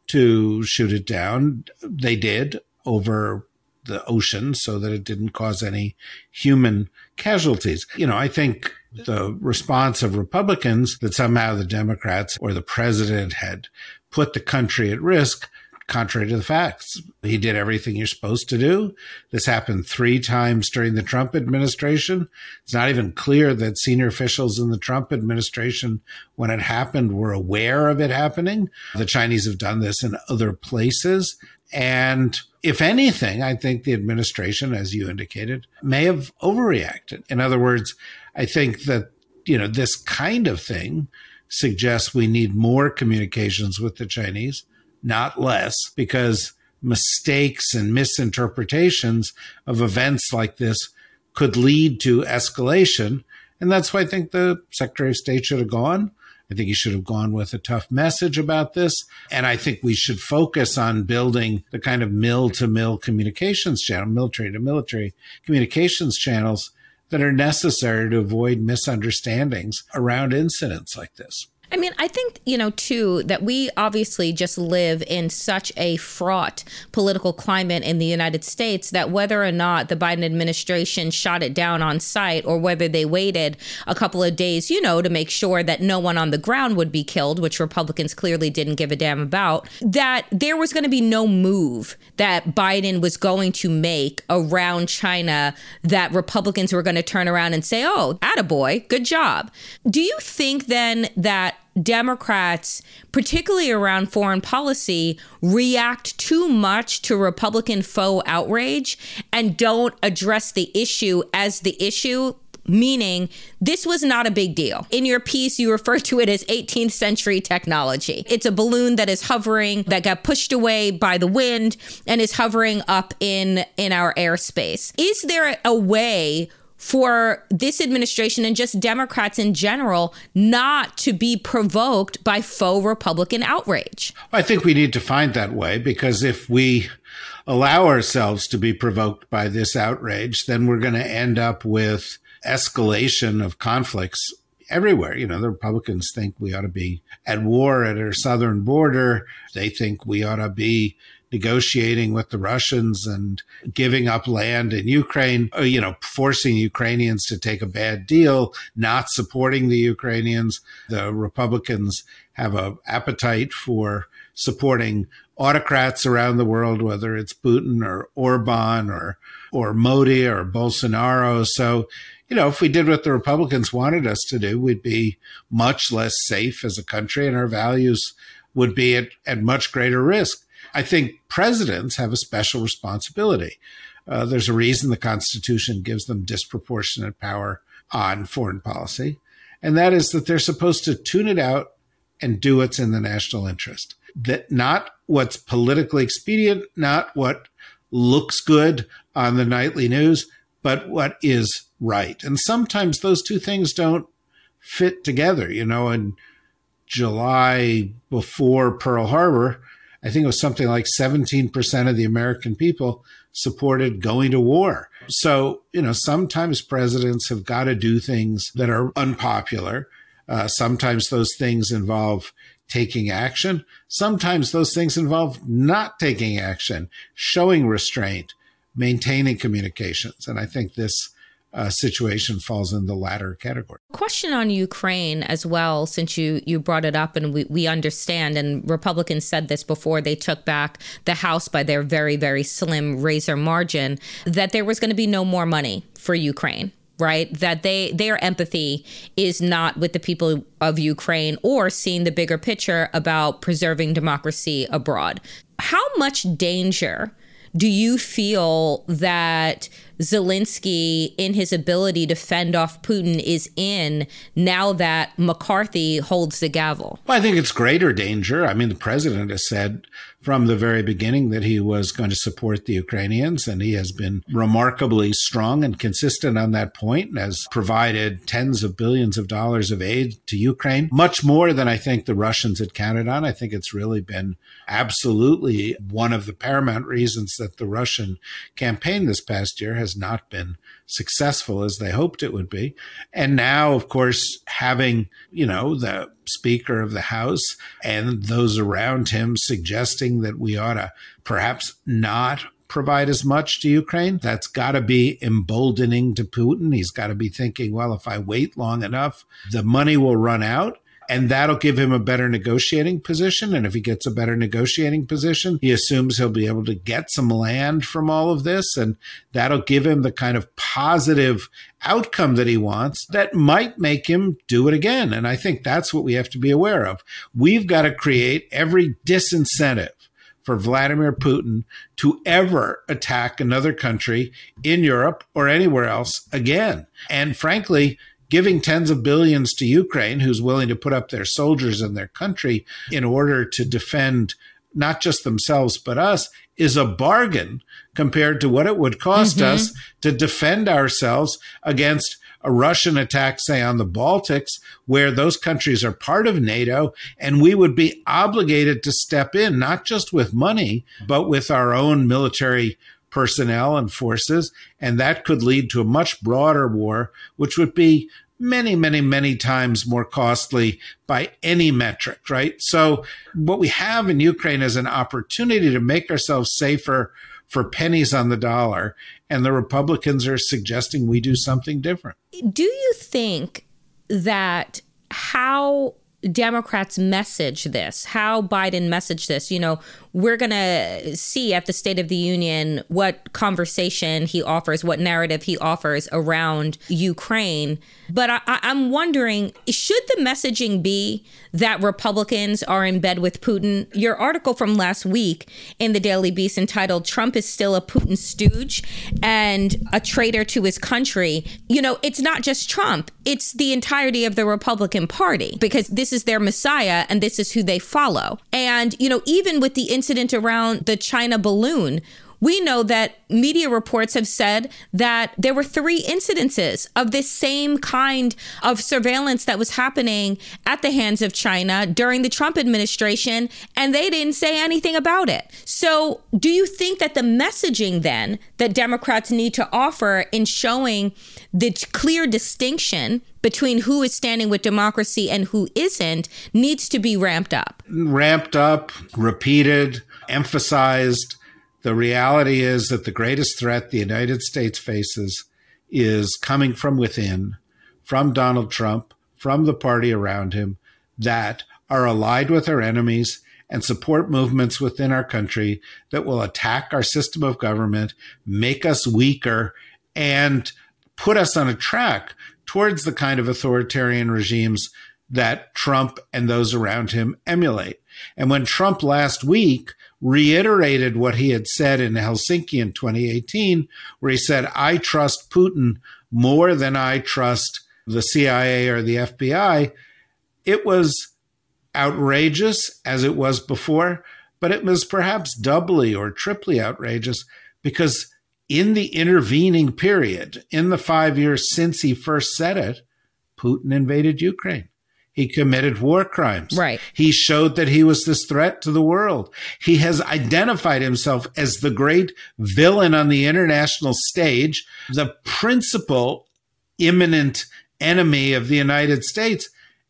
to shoot it down, they did over the ocean so that it didn't cause any human casualties. I think the response of Republicans that somehow the Democrats or the president had put the country at risk, contrary to the facts. He did everything you're supposed to do. This happened 3 times during the Trump administration. It's not even clear that senior officials in the Trump administration, when it happened, were aware of it happening. The Chinese have done this in other places. And if anything, I think the administration, as you indicated, may have overreacted. In other words, I think that, this kind of thing suggests we need more communications with the Chinese, not less, because mistakes and misinterpretations of events like this could lead to escalation. And that's why I think the Secretary of State should have gone. I think he should have gone with a tough message about this. And I think we should focus on building the kind of mill-to-mill communications channel, military-to-military communications channels that are necessary to avoid misunderstandings around incidents like this. I mean, I think, too, that we obviously just live in such a fraught political climate in the United States that whether or not the Biden administration shot it down on sight or whether they waited a couple of days, to make sure that no one on the ground would be killed, which Republicans clearly didn't give a damn about, that there was going to be no move that Biden was going to make around China that Republicans were going to turn around and say, oh, attaboy, good job. Do you think then that Democrats, particularly around foreign policy, react too much to Republican faux outrage and don't address the issue as the issue? Meaning, this was not a big deal. In your piece, you refer to it as 18th century technology. It's a balloon that is hovering, that got pushed away by the wind and is hovering up in our airspace. Is there a way for this administration and just Democrats in general not to be provoked by faux Republican outrage? I think we need to find that way, because if we allow ourselves to be provoked by this outrage, then we're going to end up with escalation of conflicts everywhere. The Republicans think we ought to be at war at our southern border. They think we ought to be negotiating with the Russians and giving up land in Ukraine, forcing Ukrainians to take a bad deal, not supporting the Ukrainians. The Republicans have an appetite for supporting autocrats around the world, whether it's Putin or Orban or Modi or Bolsonaro. So, if we did what the Republicans wanted us to do, we'd be much less safe as a country and our values would be at much greater risk. I think presidents have a special responsibility. There's a reason the Constitution gives them disproportionate power on foreign policy, and that is that they're supposed to tune it out and do what's in the national interest. That not what's politically expedient, not what looks good on the nightly news, but what is right. And sometimes those two things don't fit together. In July before Pearl Harbor, I think it was something like 17% of the American people supported going to war. So, sometimes presidents have got to do things that are unpopular. Sometimes those things involve taking action. Sometimes those things involve not taking action, showing restraint, maintaining communications. And I think this situation falls in the latter category. Question on Ukraine as well, since you brought it up, and we understand, and Republicans said this before they took back the House by their very, very slim razor margin, that there was going to be no more money for Ukraine. Right? That their empathy is not with the people of Ukraine or seeing the bigger picture about preserving democracy abroad. How much danger do you feel that Zelensky, in his ability to fend off Putin, is in now that McCarthy holds the gavel? Well, I think it's greater danger. I mean, the president has said from the very beginning that he was going to support the Ukrainians, and he has been remarkably strong and consistent on that point and has provided tens of billions of dollars of aid to Ukraine, much more than I think the Russians had counted on. I think it's really been absolutely one of the paramount reasons that the Russian campaign this past year has not been successful as they hoped it would be. And now, of course, having, the Speaker of the House and those around him suggesting that we ought to perhaps not provide as much to Ukraine, that's got to be emboldening to Putin. He's got to be thinking, well, if I wait long enough, the money will run out. And that'll give him a better negotiating position. And if he gets a better negotiating position, he assumes he'll be able to get some land from all of this. And that'll give him the kind of positive outcome that he wants that might make him do it again. And I think that's what we have to be aware of. We've got to create every disincentive for Vladimir Putin to ever attack another country in Europe or anywhere else again. And frankly, giving tens of billions to Ukraine, who's willing to put up their soldiers in their country in order to defend not just themselves, but us, is a bargain compared to what it would cost us to defend ourselves against a Russian attack, say, on the Baltics, where those countries are part of NATO, and we would be obligated to step in, not just with money, but with our own military personnel and forces, and that could lead to a much broader war, which would be many, many, many times more costly by any metric, right? So what we have in Ukraine is an opportunity to make ourselves safer for pennies on the dollar, and the Republicans are suggesting we do something different. Do you think that how Democrats message this, how Biden messaged this, we're going to see at the State of the Union what conversation he offers, what narrative he offers around Ukraine. But I'm wondering, should the messaging be that Republicans are in bed with Putin? Your article from last week in the Daily Beast entitled "Trump is Still a Putin Stooge and a Traitor to His Country." It's not just Trump. It's the entirety of the Republican Party, because this is their messiah and this is who they follow. And, even with the incident around the China balloon, we know that media reports have said that there were 3 incidences of this same kind of surveillance that was happening at the hands of China during the Trump administration, and they didn't say anything about it. So do you think that the messaging then that Democrats need to offer in showing the clear distinction between who is standing with democracy and who isn't needs to be ramped up? Ramped up, repeated, emphasized the reality is that the greatest threat the United States faces is coming from within, from Donald Trump, from the party around him, that are allied with our enemies and support movements within our country that will attack our system of government, make us weaker, and put us on a track towards the kind of authoritarian regimes that Trump and those around him emulate. And when Trump last week reiterated what he had said in Helsinki in 2018, where he said, I trust Putin more than I trust the CIA or the FBI, it was outrageous as it was before, but it was perhaps doubly or triply outrageous because in the intervening period, in the 5 years since he first said it, Putin invaded Ukraine. He committed war crimes. Right. He showed that he was this threat to the world. He has identified himself as the great villain on the international stage, the principal imminent enemy of the United States.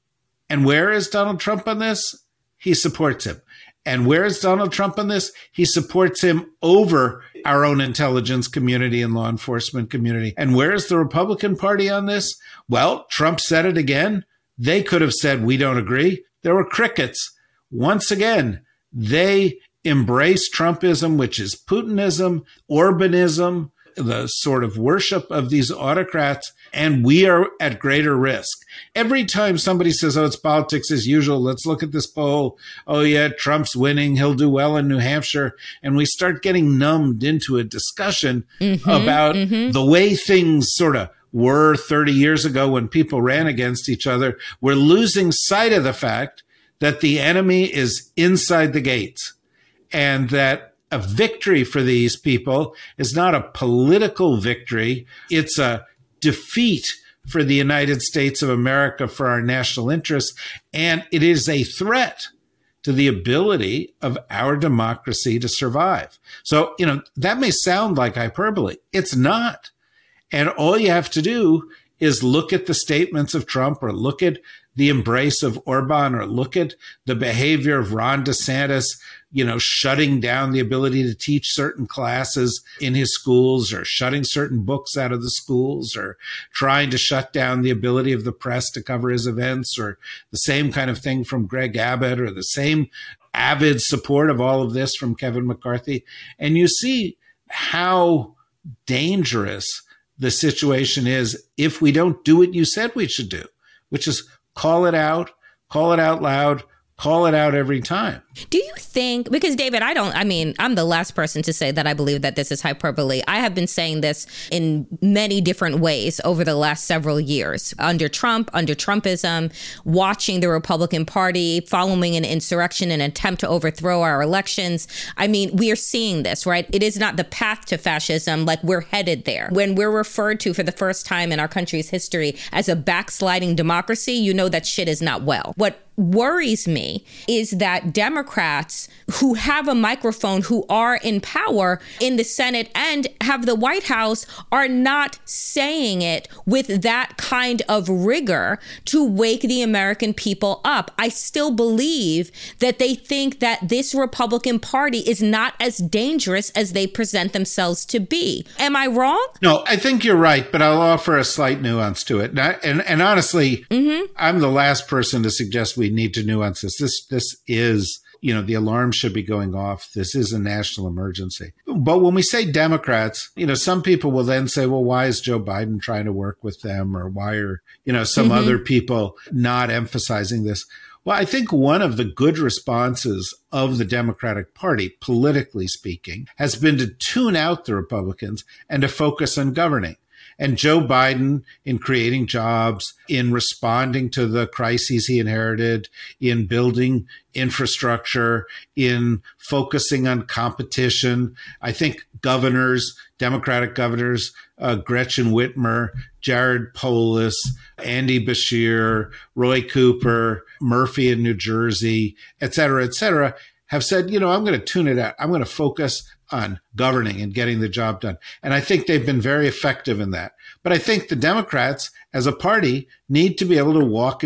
And where is Donald Trump on this? He supports him. And where is Donald Trump on this? He supports him over our own intelligence community and law enforcement community. And where is the Republican Party on this? Well, Trump said it again. They could have said, we don't agree. There were crickets. Once again, they embrace Trumpism, which is Putinism, Orbanism, the sort of worship of these autocrats, and we are at greater risk. Every time somebody says, oh, it's politics as usual, let's look at this poll. Oh, yeah, Trump's winning. He'll do well in New Hampshire. And we start getting numbed into a discussion about the way things sort of were 30 years ago when people ran against each other. We're losing sight of the fact that the enemy is inside the gates and that a victory for these people is not a political victory. It's a defeat for the United States of America, for our national interests. And it is a threat to the ability of our democracy to survive. So, that may sound like hyperbole. It's not. And all you have to do is look at the statements of Trump or look at the embrace of Orban or look at the behavior of Ron DeSantis, shutting down the ability to teach certain classes in his schools or shutting certain books out of the schools or trying to shut down the ability of the press to cover his events, or the same kind of thing from Greg Abbott, or the same avid support of all of this from Kevin McCarthy. And you see how dangerous the situation is if we don't do what you said we should do, which is call it out loud, call it out every time. Do you think, because David, I'm the last person to say that I believe that this is hyperbole. I have been saying this in many different ways over the last several years. Under Trump, under Trumpism, watching the Republican Party, following an insurrection, an attempt to overthrow our elections. We are seeing this, right? It is not the path to fascism, like we're headed there. When we're referred to for the first time in our country's history as a backsliding democracy, you know that shit is not well. What worries me is that Democrats who have a microphone, who are in power in the Senate and have the White House, are not saying it with that kind of rigor to wake the American people up. I still believe that they think that this Republican Party is not as dangerous as they present themselves to be. Am I wrong? No, I think you're right, but I'll offer a slight nuance to it. And honestly, I'm the last person to suggest we need to nuance this. This is, the alarm should be going off. This is a national emergency. But when we say Democrats, some people will then say, well, why is Joe Biden trying to work with them? Or why are, some other people not emphasizing this? Well, I think one of the good responses of the Democratic Party, politically speaking, has been to tune out the Republicans and to focus on governing. And Joe Biden, in creating jobs, in responding to the crises he inherited, in building infrastructure, in focusing on competition. I think governors, Democratic governors, Gretchen Whitmer, Jared Polis, Andy Beshear, Roy Cooper, Murphy in New Jersey, et cetera, have said, I'm going to tune it out. I'm going to focus on governing and getting the job done. And I think they've been very effective in that. But I think the Democrats as a party need to be able to walk and chew gum at the same time. And so when Donald Trump says something that's traitorous, they need to be able to say, well, wait a minute, wait a minute. This is not traitorous. This is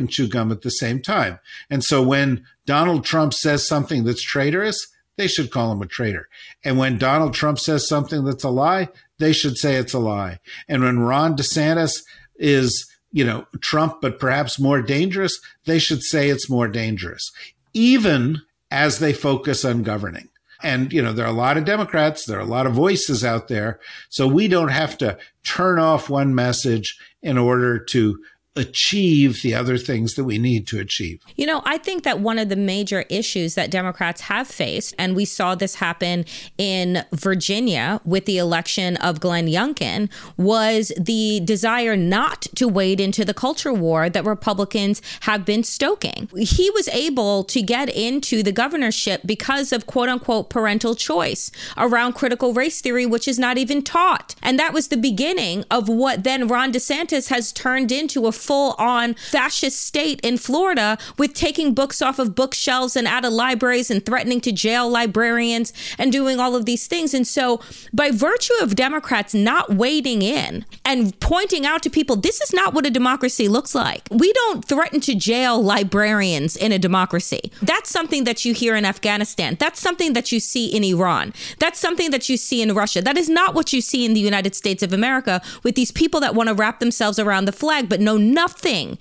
they should call him a traitor. And when Donald Trump says something that's a lie, they should say it's a lie. And when Ron DeSantis is, Trump, but perhaps more dangerous, they should say it's more dangerous, even as they focus on governing. And, there are a lot of Democrats, there are a lot of voices out there. So we don't have to turn off one message in order to achieve the other things that we need to achieve. I think that one of the major issues that Democrats have faced, and we saw this happen in Virginia with the election of Glenn Youngkin, was the desire not to wade into the culture war that Republicans have been stoking. He was able to get into the governorship because of quote unquote parental choice around critical race theory, which is not even taught. And that was the beginning of what then Ron DeSantis has turned into a full-on fascist state in Florida, with taking books off of bookshelves and out of libraries and threatening to jail librarians and doing all of these things. And so by virtue of Democrats not wading in and pointing out to people, this is not what a democracy looks like. We don't threaten to jail librarians in a democracy. That's something that you hear in Afghanistan. That's something that you see in Iran. That's something that you see in Russia. That is not what you see in the United States of America, with these people that want to wrap themselves around the flag but know nothing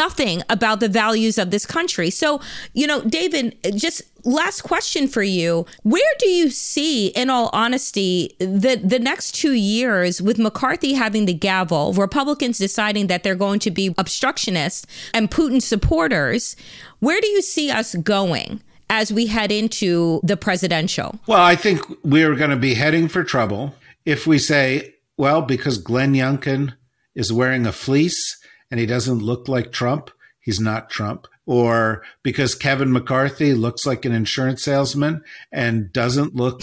about the values of this country. So, David, just last question for you. Where do you see, in all honesty, the next 2 years with McCarthy having the gavel, Republicans deciding that they're going to be obstructionists and Putin supporters? Where do you see us going as we head into the presidential? Well, I think we're going to be heading for trouble if we say, well, because Glenn Youngkin is wearing a fleece and he doesn't look like Trump, he's not Trump. Or because Kevin McCarthy looks like an insurance salesman and doesn't look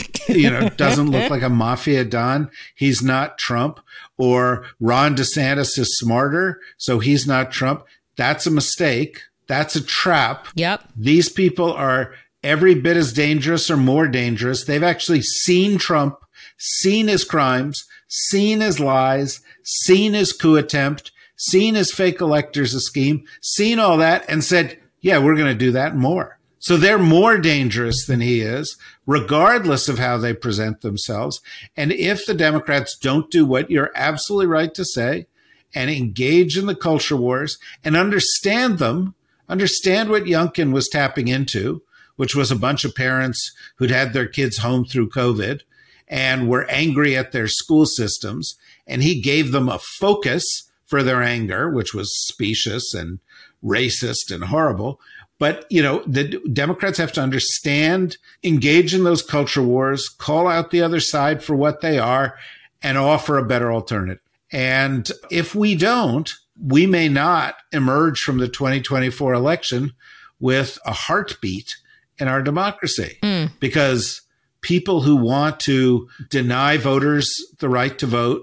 like a mafia don, he's not Trump. Or Ron DeSantis is smarter, so he's not Trump. That's a mistake. That's a trap. Yep. These people are every bit as dangerous or more dangerous. They've actually seen Trump, seen his crimes, seen his lies, seen his coup attempt, seen his fake electors scheme, seen all that, and said, yeah, we're going to do that more. So they're more dangerous than he is, regardless of how they present themselves. And if the Democrats don't do what you're absolutely right to say and engage in the culture wars and understand them, understand what Youngkin was tapping into, which was a bunch of parents who'd had their kids home through COVID and were angry at their school systems, and he gave them a focus for their anger, which was specious and racist and horrible. But, the Democrats have to understand, engage in those culture wars, call out the other side for what they are, and offer a better alternative. And if we don't, we may not emerge from the 2024 election with a heartbeat in our democracy, because people who want to deny voters the right to vote,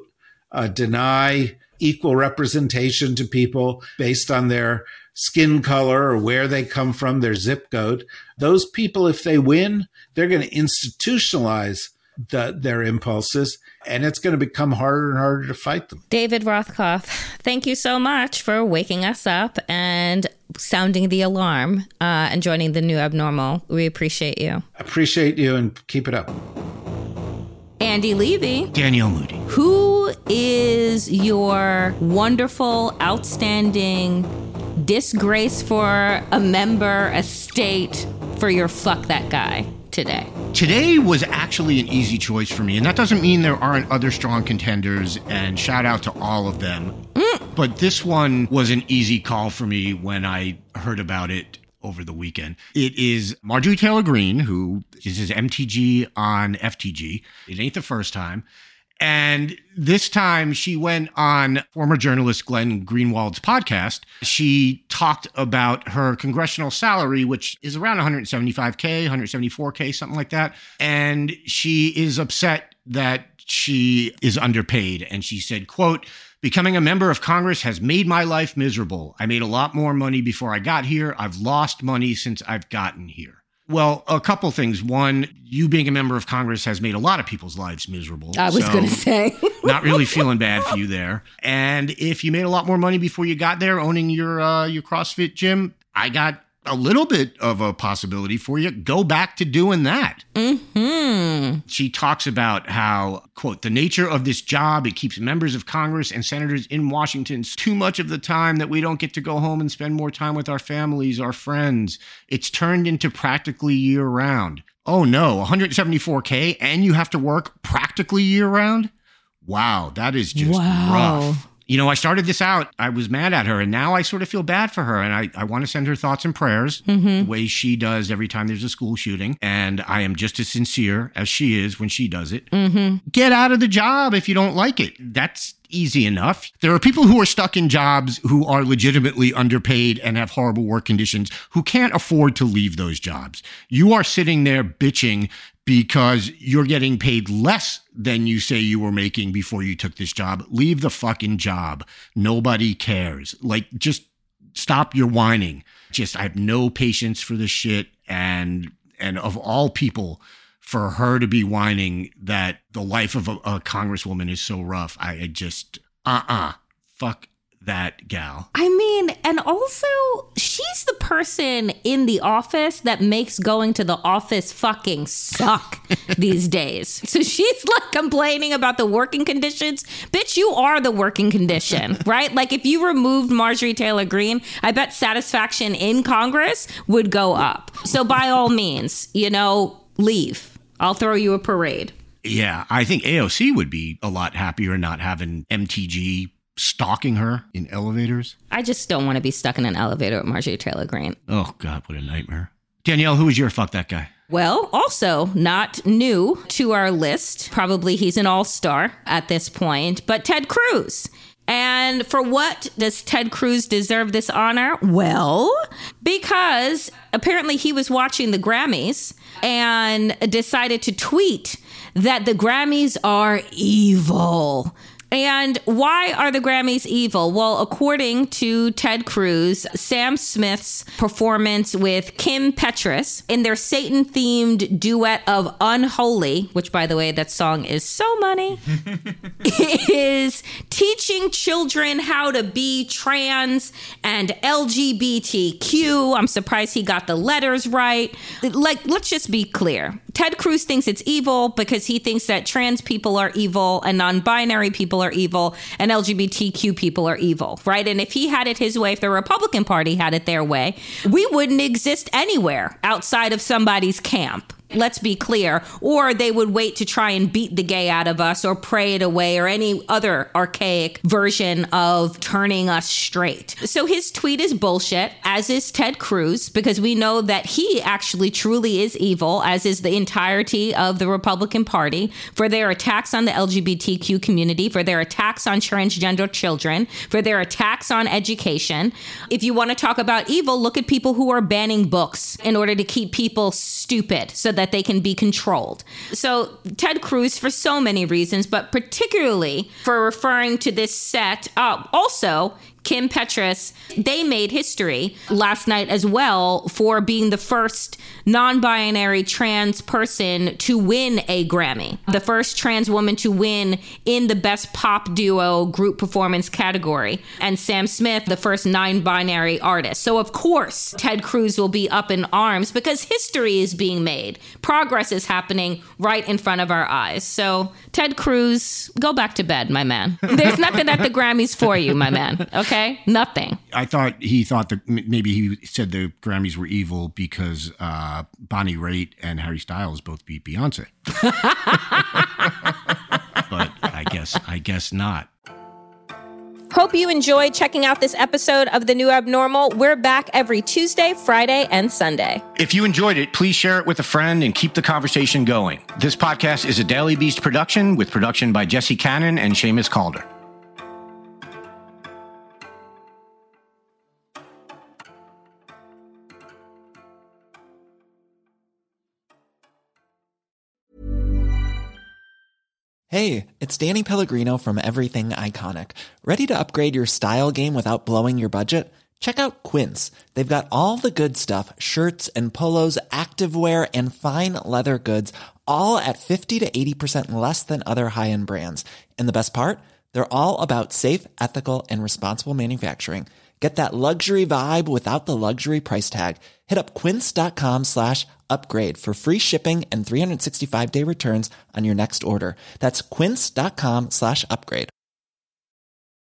deny equal representation to people based on their skin color or where they come from, their zip code. Those people, if they win, they're going to institutionalize their impulses, and it's going to become harder and harder to fight them. David Rothkopf, thank you so much for waking us up and sounding the alarm and joining the new abnormal. We appreciate you. Appreciate you, and keep it up. Andy Levy. Danielle Moody. Who is your wonderful, outstanding disgrace for a member, a state, for your fuck that guy today? Today was actually an easy choice for me, and that doesn't mean there aren't other strong contenders, and shout out to all of them. But this one was an easy call for me when I heard about it over the weekend. It is Marjorie Taylor Greene, who is his MTG on FTG. It ain't the first time. And this time she went on former journalist Glenn Greenwald's podcast. She talked about her congressional salary, which is around $175K, $174K, something like that. And she is upset that she is underpaid. And she said, quote, "Becoming a member of Congress has made my life miserable. I made a lot more money before I got here. I've lost money since I've gotten here." Well, a couple things. One, you being a member of Congress has made a lot of people's lives miserable. I was going to say. Not really feeling bad for you there. And if you made a lot more money before you got there owning your CrossFit gym, I got a little bit of a possibility for you. Go back to doing that. She talks about how, quote, the nature of this job, it keeps members of Congress and senators in Washington too much of the time that we don't get to go home and spend more time with our families, our friends. It's turned into practically year round. Oh no, $174K and you have to work practically year round? Wow, that is just rough. You know, I started this out, I was mad at her, and now I sort of feel bad for her, and I want to send her thoughts and prayers the way she does every time there's a school shooting, and I am just as sincere as she is when she does it. Get out of the job if you don't like it. That's easy enough. There are people who are stuck in jobs who are legitimately underpaid and have horrible work conditions who can't afford to leave those jobs. You are sitting there bitching because you're getting paid less than you say you were making before you took this job. Leave the fucking job. Nobody cares. Like, just stop your whining. I have no patience for this shit. And of all people, for her to be whining that the life of a congresswoman is so rough, I just, fuck that gal. I mean, and also, she's the person in the office that makes going to the office fucking suck these days. So she's like complaining about the working conditions. Bitch, you are the working condition, right? Like, if you removed Marjorie Taylor Greene, I bet satisfaction in Congress would go up. So by all means, leave. I'll throw you a parade. Yeah, I think AOC would be a lot happier not having MTG stalking her in elevators. I just don't want to be stuck in an elevator with Marjorie Taylor Greene. Oh, God, what a nightmare. Danielle, who was your fuck that guy? Well, also not new to our list. Probably he's an all-star at this point, but Ted Cruz. And for what does Ted Cruz deserve this honor? Well, because apparently he was watching the Grammys and decided to tweet that the Grammys are evil. And why are the Grammys evil? Well, according to Ted Cruz, Sam Smith's performance with Kim Petras in their Satan-themed duet of Unholy, which, by the way, that song is so money, is teaching children how to be trans and LGBTQ. I'm surprised he got the letters right. Like, let's just be clear. Ted Cruz thinks it's evil because he thinks that trans people are evil and non-binary people are evil and LGBTQ people are evil, right? And if he had it his way, if the Republican Party had it their way, we wouldn't exist anywhere outside of somebody's camp. Let's be clear. Or they would wait to try and beat the gay out of us or pray it away or any other archaic version of turning us straight. So his tweet is bullshit, as is Ted Cruz, because we know that he actually truly is evil, as is the entirety of the Republican Party, for their attacks on the LGBTQ community, for their attacks on transgender children, for their attacks on education. If you want to talk about evil, look at people who are banning books in order to keep people stupid so that they can be controlled. So Ted Cruz, for so many reasons, but particularly for referring to this set up. Also, Kim Petras, they made history last night as well for being the first non-binary trans person to win a Grammy. The first trans woman to win in the Best Pop Duo Group Performance category. And Sam Smith, the first non-binary artist. So of course, Ted Cruz will be up in arms because history is being made. Progress is happening right in front of our eyes. So Ted Cruz, go back to bed, my man. There's nothing at the Grammys for you, my man. Okay? Nothing. I thought he thought that maybe he said the Grammys were evil because Bonnie Raitt and Harry Styles both beat Beyonce. But I guess not. Hope you enjoyed checking out this episode of The New Abnormal. We're back every Tuesday, Friday, and Sunday. If you enjoyed it, please share it with a friend and keep the conversation going. This podcast is a Daily Beast production with production by Jesse Cannon and Seamus Calder. Hey, it's Danny Pellegrino from Everything Iconic. Ready to upgrade your style game without blowing your budget? Check out Quince. They've got all the good stuff, shirts and polos, activewear, and fine leather goods, all at 50 to 80% less than other high-end brands. And the best part? They're all about safe, ethical, and responsible manufacturing. Get that luxury vibe without the luxury price tag. Hit up quince.com/upgrade for free shipping and 365-day returns on your next order. That's quince.com/upgrade.